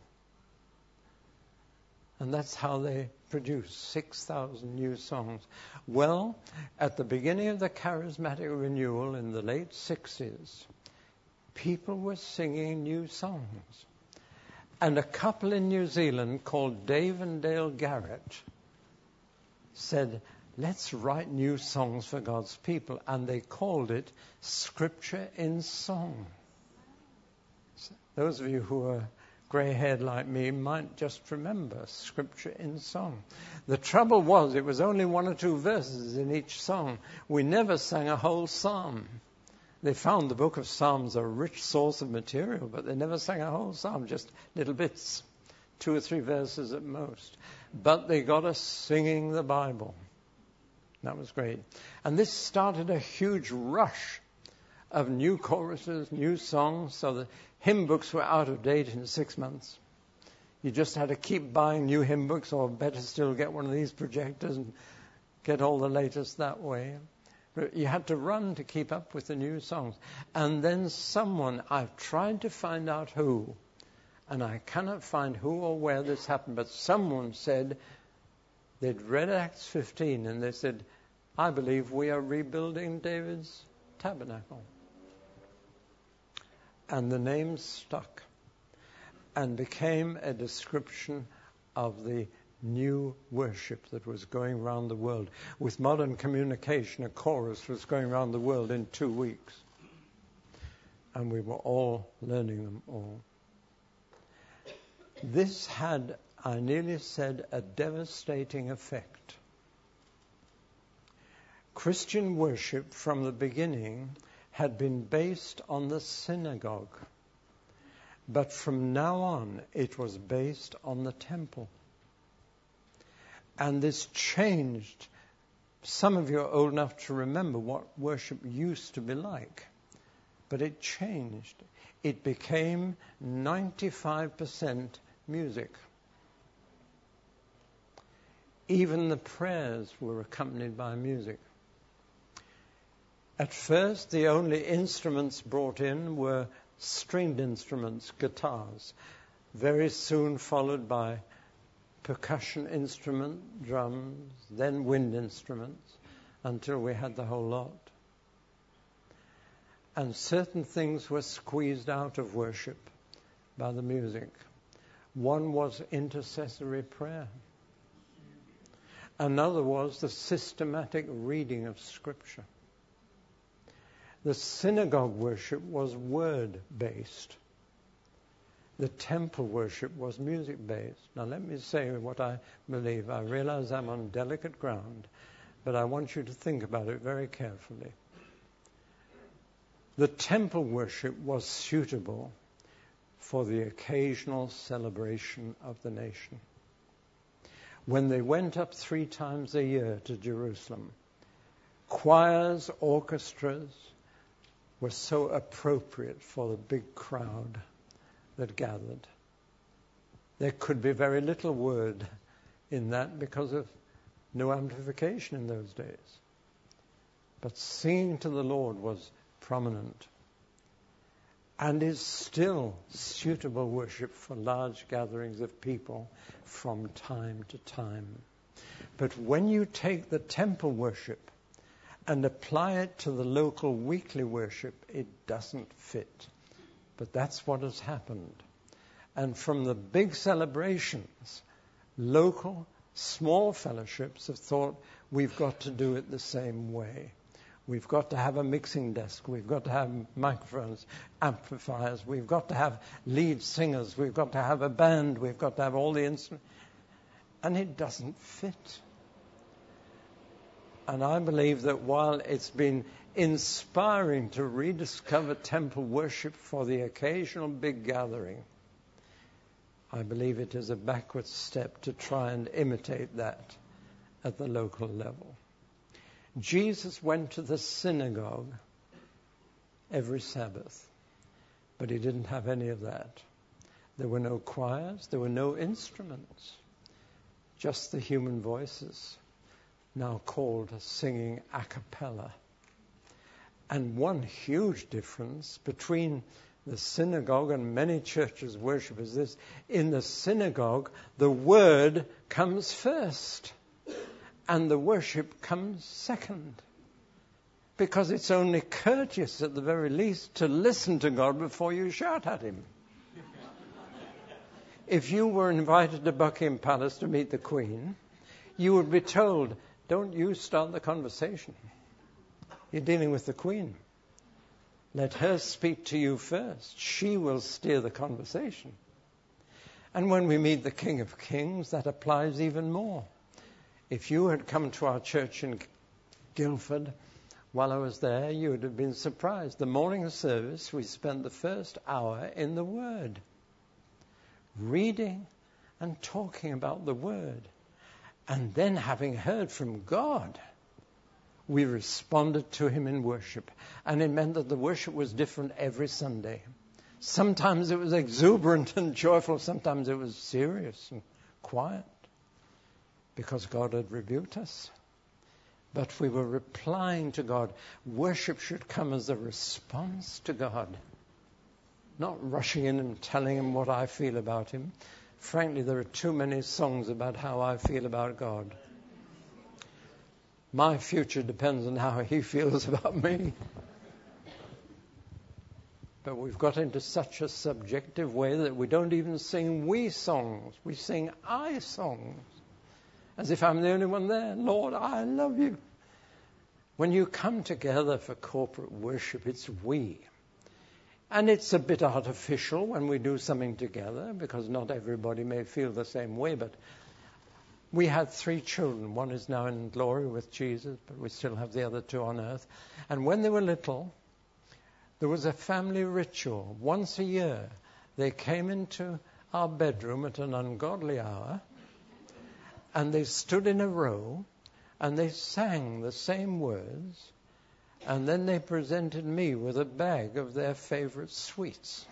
And that's how they produced 6,000 new songs. Well, at the beginning of the charismatic renewal in the late 60s, people were singing new songs. And a couple in New Zealand called Dave and Dale Garrett said, let's write new songs for God's people. And they called it Scripture in Song. Those of you who are grey-haired like me might just remember Scripture in Song. The trouble was, it was only one or two verses in each song. We never sang a whole psalm. They found the book of Psalms a rich source of material, but they never sang a whole psalm, just little bits, 2 or 3 verses at most. But they got us singing the Bible. That was great. And this started a huge rush of new choruses, new songs, so the hymn books were out of date in 6 months. You just had to keep buying new hymn books, or better still, get one of these projectors and get all the latest that way. But you had to run to keep up with the new songs. And then someone, I've tried to find out who, and I cannot find who or where this happened, but someone said they'd read Acts 15, and they said, I believe we are rebuilding David's tabernacle. And the name stuck and became a description of the new worship that was going around the world. With modern communication, a chorus was going around the world in 2 weeks. And we were all learning them all. This had, I nearly said, a devastating effect. Christian worship from the beginning had been based on the synagogue. But from now on, it was based on the temple. And this changed. Some of you are old enough to remember what worship used to be like. But it changed. It became 95% music. Even the prayers were accompanied by music. At first, the only instruments brought in were stringed instruments, guitars. Very soon followed by percussion instrument, drums, then wind instruments, until we had the whole lot. And certain things were squeezed out of worship by the music. One was intercessory prayer. Another was the systematic reading of Scripture. The synagogue worship was word-based. The temple worship was music-based. Now let me say what I believe. I realize I'm on delicate ground, but I want you to think about it very carefully. The temple worship was suitable for the occasional celebration of the nation. When they went up 3 times a year to Jerusalem, choirs, orchestras were so appropriate for the big crowd that gathered. There could be very little word in that because of no amplification in those days. But singing to the Lord was prominent and is still suitable worship for large gatherings of people from time to time. But when you take the temple worship and apply it to the local weekly worship, it doesn't fit. But that's what has happened. And from the big celebrations, local, small fellowships have thought, we've got to do it the same way. We've got to have a mixing desk. We've got to have microphones, amplifiers. We've got to have lead singers. We've got to have a band. We've got to have all the instruments. And it doesn't fit. And I believe that while it's been inspiring to rediscover temple worship for the occasional big gathering, I believe it is a backward step to try and imitate that at the local level. Jesus went to the synagogue every Sabbath, but he didn't have any of that. There were no choirs, there were no instruments, just the human voices, now called singing a cappella. And one huge difference between the synagogue and many churches' worship is this: in the synagogue, the word comes first, and the worship comes second. Because it's only courteous, at the very least, to listen to God before you shout at him. If you were invited to Buckingham Palace to meet the Queen, you would be told, don't you start the conversation. You're dealing with the Queen. Let her speak to you first. She will steer the conversation. And when we meet the King of Kings, that applies even more. If you had come to our church in Guildford while I was there, you would have been surprised. The morning service, we spent the first hour in the Word, reading and talking about the Word. And then, having heard from God, we responded to him in worship. And it meant that the worship was different every Sunday. Sometimes it was exuberant and joyful. Sometimes it was serious and quiet, because God had rebuked us. But we were replying to God. Worship should come as a response to God, not rushing in and telling him what I feel about him. Frankly, there are too many songs about how I feel about God. My future depends on how he feels about me. But we've got into such a subjective way that we don't even sing we songs. We sing I songs, as if I'm the only one there. Lord, I love you. When you come together for corporate worship, it's we. And it's a bit artificial when we do something together, because not everybody may feel the same way. But we had 3 children. One is now in glory with Jesus, but we still have the other 2 on earth. And when they were little, there was a family ritual. Once a year, they came into our bedroom at an ungodly hour, And they stood in a row and they sang the same words. And then they presented me with a bag of their favorite sweets.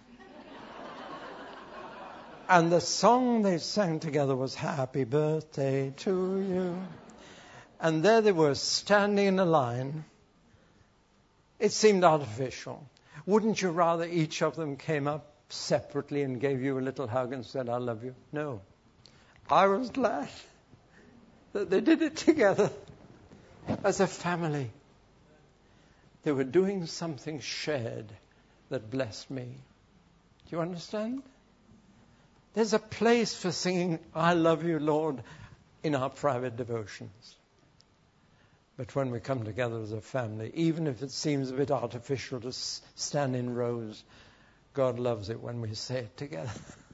And the song they sang together was Happy Birthday to You. And there they were, standing in a line. It seemed artificial. Wouldn't you rather each of them came up separately and gave you a little hug and said, I love you? No. I was glad that they did it together as a family. They were doing something shared that blessed me. Do you understand? There's a place for singing, I love you, Lord, in our private devotions. But when we come together as a family, even if it seems a bit artificial to stand in rows, God loves it when we say it together.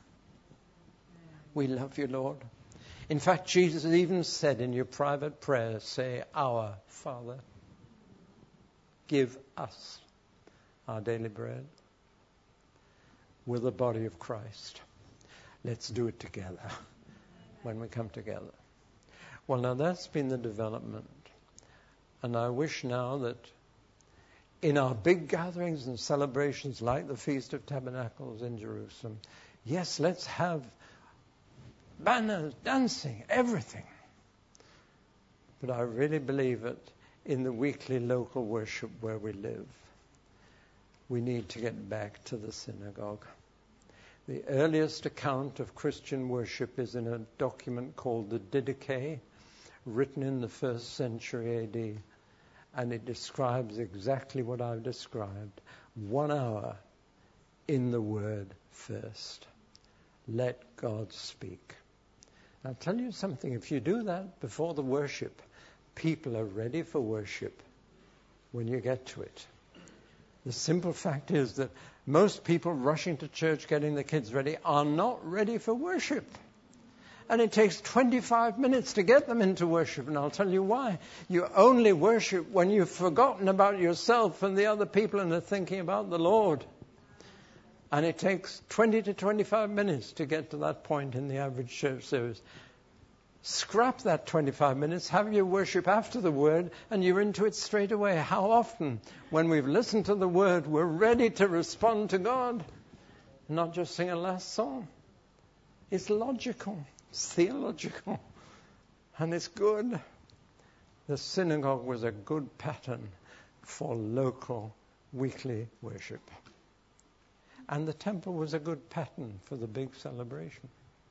We love you, Lord. In fact, Jesus even said in your private prayer, say, Our Father, give us our daily bread. We're the body of Christ. Let's do it together when we come together. Well, now that's been the development. And I wish now that in our big gatherings and celebrations like the Feast of Tabernacles in Jerusalem, yes, let's have banners, dancing, everything. But I really believe that in the weekly local worship where we live, we need to get back to the synagogue. The earliest account of Christian worship is in a document called the Didache, written in the 1st century AD. And it describes exactly what I've described. 1 hour in the Word first. Let God speak. I'll tell you something. If you do that before the worship, people are ready for worship when you get to it. The simple fact is that most people rushing to church, getting the kids ready, are not ready for worship. And it takes 25 minutes to get them into worship. And I'll tell you why. You only worship when you've forgotten about yourself and the other people and are thinking about the Lord. And it takes 20 to 25 minutes to get to that point in the average church service. Scrap that 25 minutes, have your worship after the Word, and you're into it straight away. How often, when we've listened to the Word, we're ready to respond to God, not just sing a last song. It's logical. It's theological, and it's good. The synagogue was a good pattern for local weekly worship. And the temple was a good pattern for the big celebration.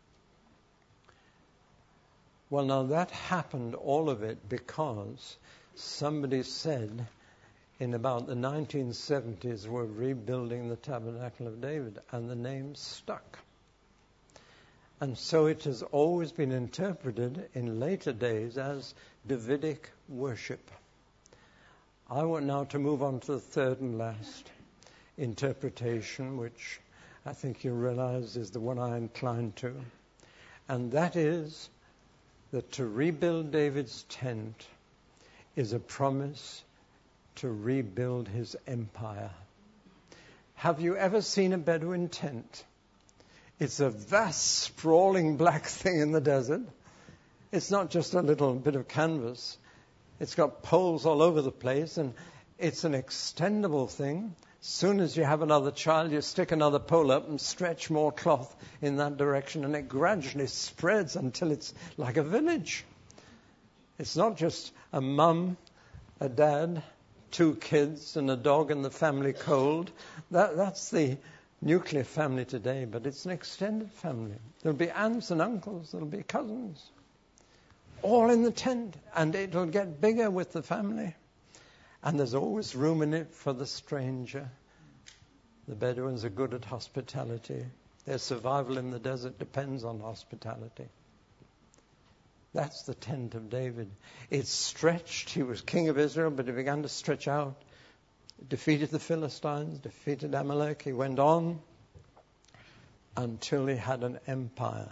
Well, now that happened, all of it, because somebody said in about the 1970s we're rebuilding the Tabernacle of David, and the name stuck. And so it has always been interpreted in later days as Davidic worship. I want now to move on to the third and last interpretation, which I think you realize is the one I incline to. And that is that to rebuild David's tent is a promise to rebuild his empire. Have you ever seen a Bedouin tent? It's a vast, sprawling black thing in the desert. It's not just a little bit of canvas. It's got poles all over the place, and it's an extendable thing. As soon as you have another child, you stick another pole up and stretch more cloth in that direction, and it gradually spreads until it's like a village. It's not just a mum, a dad, 2 kids, and a dog in the family cold. That's the nuclear family today, but it's an extended family. There'll be aunts and uncles, there'll be cousins, all in the tent, and it'll get bigger with the family. And there's always room in it for the stranger. The Bedouins are good at hospitality. Their survival in the desert depends on hospitality. That's the tent of David. It stretched. He was king of Israel, but it began to stretch out. Defeated the Philistines, defeated Amalek. He went on until he had an empire.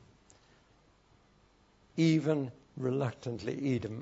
Even reluctantly Edom.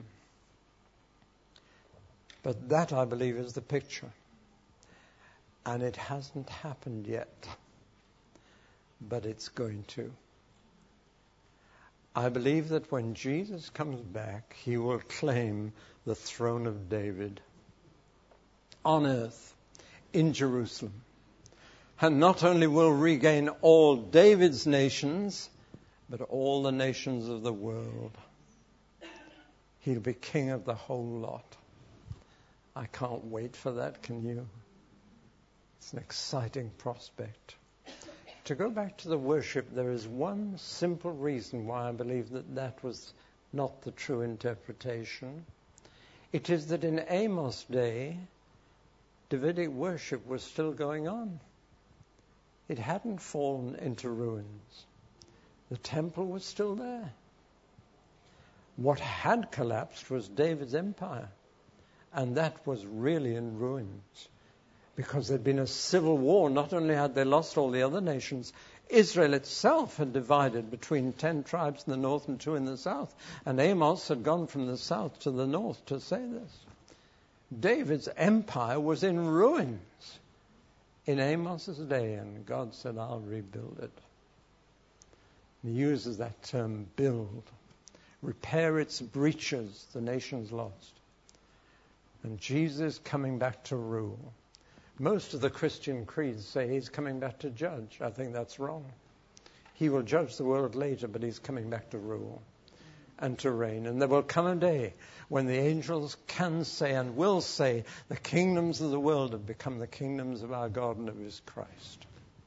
But that, I believe, is the picture. And it hasn't happened yet. But it's going to. I believe that when Jesus comes back, he will claim the throne of David on earth, in Jerusalem. And not only will regain all David's nations, but all the nations of the world. He'll be king of the whole lot. I can't wait for that, can you? It's an exciting prospect. To go back to the worship, there is one simple reason why I believe that that was not the true interpretation. It is that in Amos' day, Davidic worship was still going on. It hadn't fallen into ruins. The temple was still there. What had collapsed was David's empire, and that was really in ruins because there'd been a civil war. Not only had they lost all the other nations, Israel itself had divided between 10 tribes in the north and 2 in the south, and Amos had gone from the south to the north to say this. David's empire was in ruins in Amos's day, and God said, I'll rebuild it. He uses that term, build. Repair its breaches the nations lost. And Jesus coming back to rule. Most of the Christian creeds say he's coming back to judge. I think that's wrong. He will judge the world later, but he's coming back to rule and to reign. And there will come a day when the angels can say and will say, the kingdoms of the world have become the kingdoms of our God and of his Christ.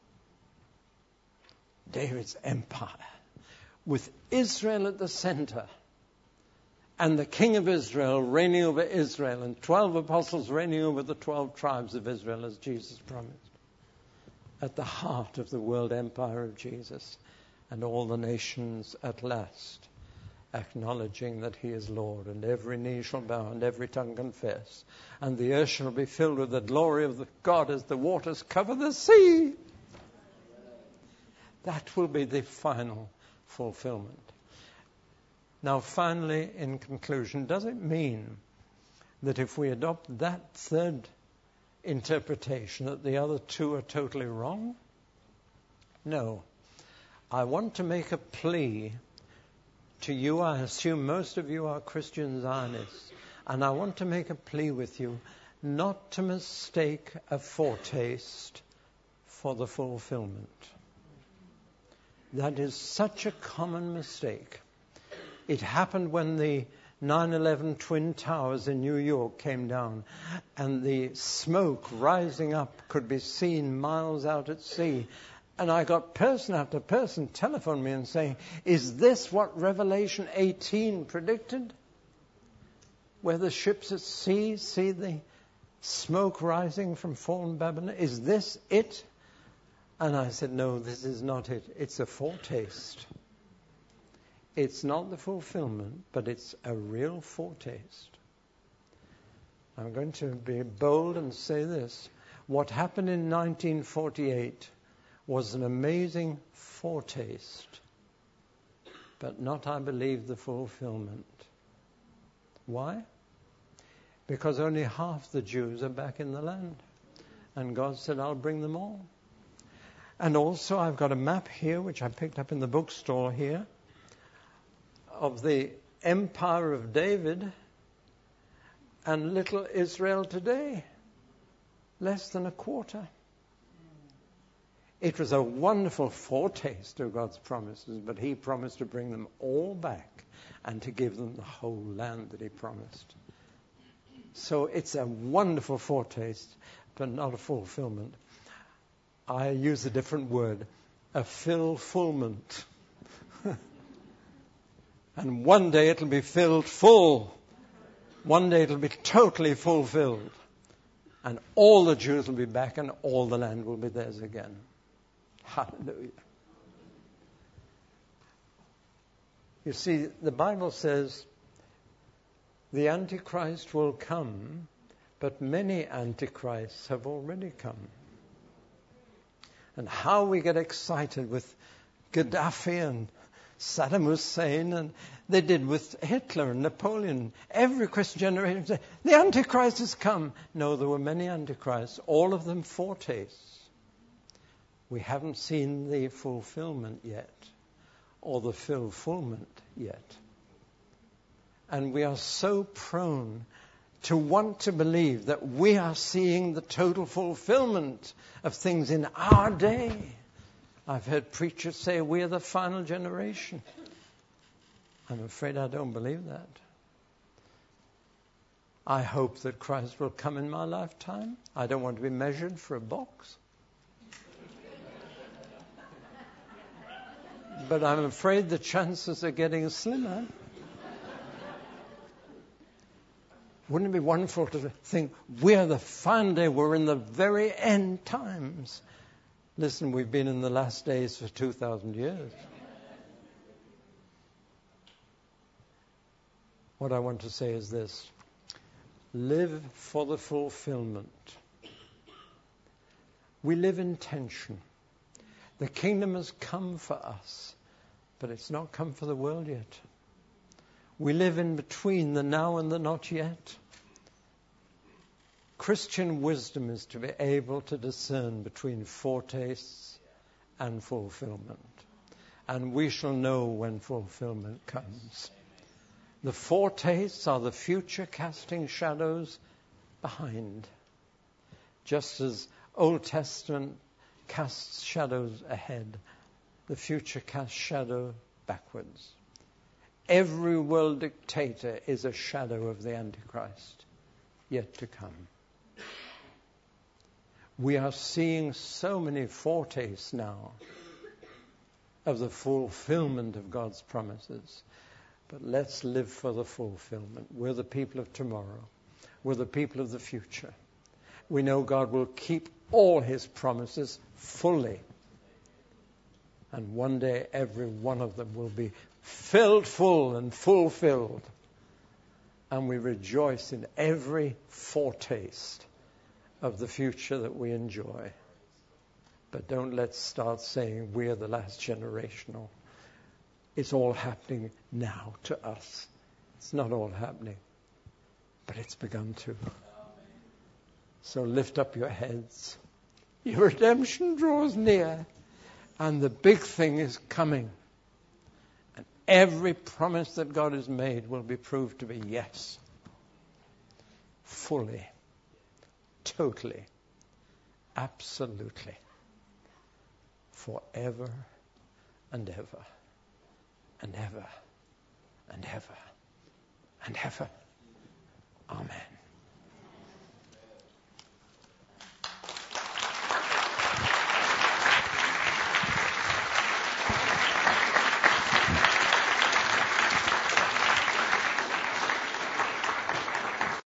David's empire, with Israel at the center, and the king of Israel reigning over Israel, and 12 apostles reigning over the 12 tribes of Israel, as Jesus promised, at the heart of the world empire of Jesus, and all the nations at last acknowledging that he is Lord, and every knee shall bow and every tongue confess, and the earth shall be filled with the glory of the God as the waters cover the sea. That will be the final fulfillment. Now, finally, in conclusion, does it mean that if we adopt that third interpretation, that the other two are totally wrong? No. I want to make a plea to you. I assume most of you are Christian Zionists, and I want to make a plea with you not to mistake a foretaste for the fulfillment. That is such a common mistake. It happened when the 9/11 Twin Towers in New York came down, and the smoke rising up could be seen miles out at sea. And I got person after person telephone me and saying, is this what Revelation 18 predicted? Where the ships at sea see the smoke rising from fallen Babylon? Is this it? And I said, no, this is not it. It's a foretaste. It's not the fulfillment, but it's a real foretaste. I'm going to be bold and say this. What happened in 1948 was an amazing foretaste, but not, I believe, the fulfillment. Why? Because only half the Jews are back in the land. And God said, I'll bring them all. And also I've got a map here, which I picked up in the bookstore here, of the empire of David and little Israel today. Less than a quarter. It was a wonderful foretaste of God's promises, but he promised to bring them all back and to give them the whole land that he promised. So it's a wonderful foretaste, but not a fulfillment. I use a different word, a fulfillment. And one day it'll be filled full. One day it'll be totally fulfilled. And all the Jews will be back and all the land will be theirs again. Hallelujah. You see, the Bible says the Antichrist will come, but many Antichrists have already come. And how we get excited with Gaddafi and Saddam Hussein, and they did with Hitler and Napoleon. Every Christian generation said, the Antichrist has come. No, there were many Antichrists, all of them foretastes. We haven't seen the fulfillment yet or the fulfillment yet. And we are so prone to want to believe that we are seeing the total fulfillment of things in our day. I've heard preachers say we are the final generation. I'm afraid I don't believe that. I hope that Christ will come in my lifetime. I don't want to be measured for a box. But I'm afraid the chances are getting slimmer. Wouldn't it be wonderful to think we're the final day, we're in the very end times? Listen, we've been in the last days for 2,000 years. What I want to say is this: live for the fulfillment. We live in tension. The kingdom has come for us, but it's not come for the world yet. We live in between the now and the not yet. Christian wisdom is to be able to discern between foretastes and fulfillment. And we shall know when fulfillment comes. The foretastes are the future casting shadows behind. Just as Old Testament casts shadows ahead, the future casts shadow backwards. Every world dictator is a shadow of the Antichrist yet to come. We are seeing so many foretastes now of the fulfillment of God's promises. But let's live for the fulfillment. We're the people of tomorrow. We're the people of the future. We know God will keep all his promises fully. And one day every one of them will be filled full and fulfilled. And we rejoice in every foretaste of the future that we enjoy. But don't let's start saying we're the last generational. It's all happening now to us. It's not all happening, but it's begun to. So lift up your heads. Your redemption draws near, and the big thing is coming. And every promise that God has made will be proved to be yes. Fully, totally, absolutely, forever and ever. And ever, and ever, and ever. Amen.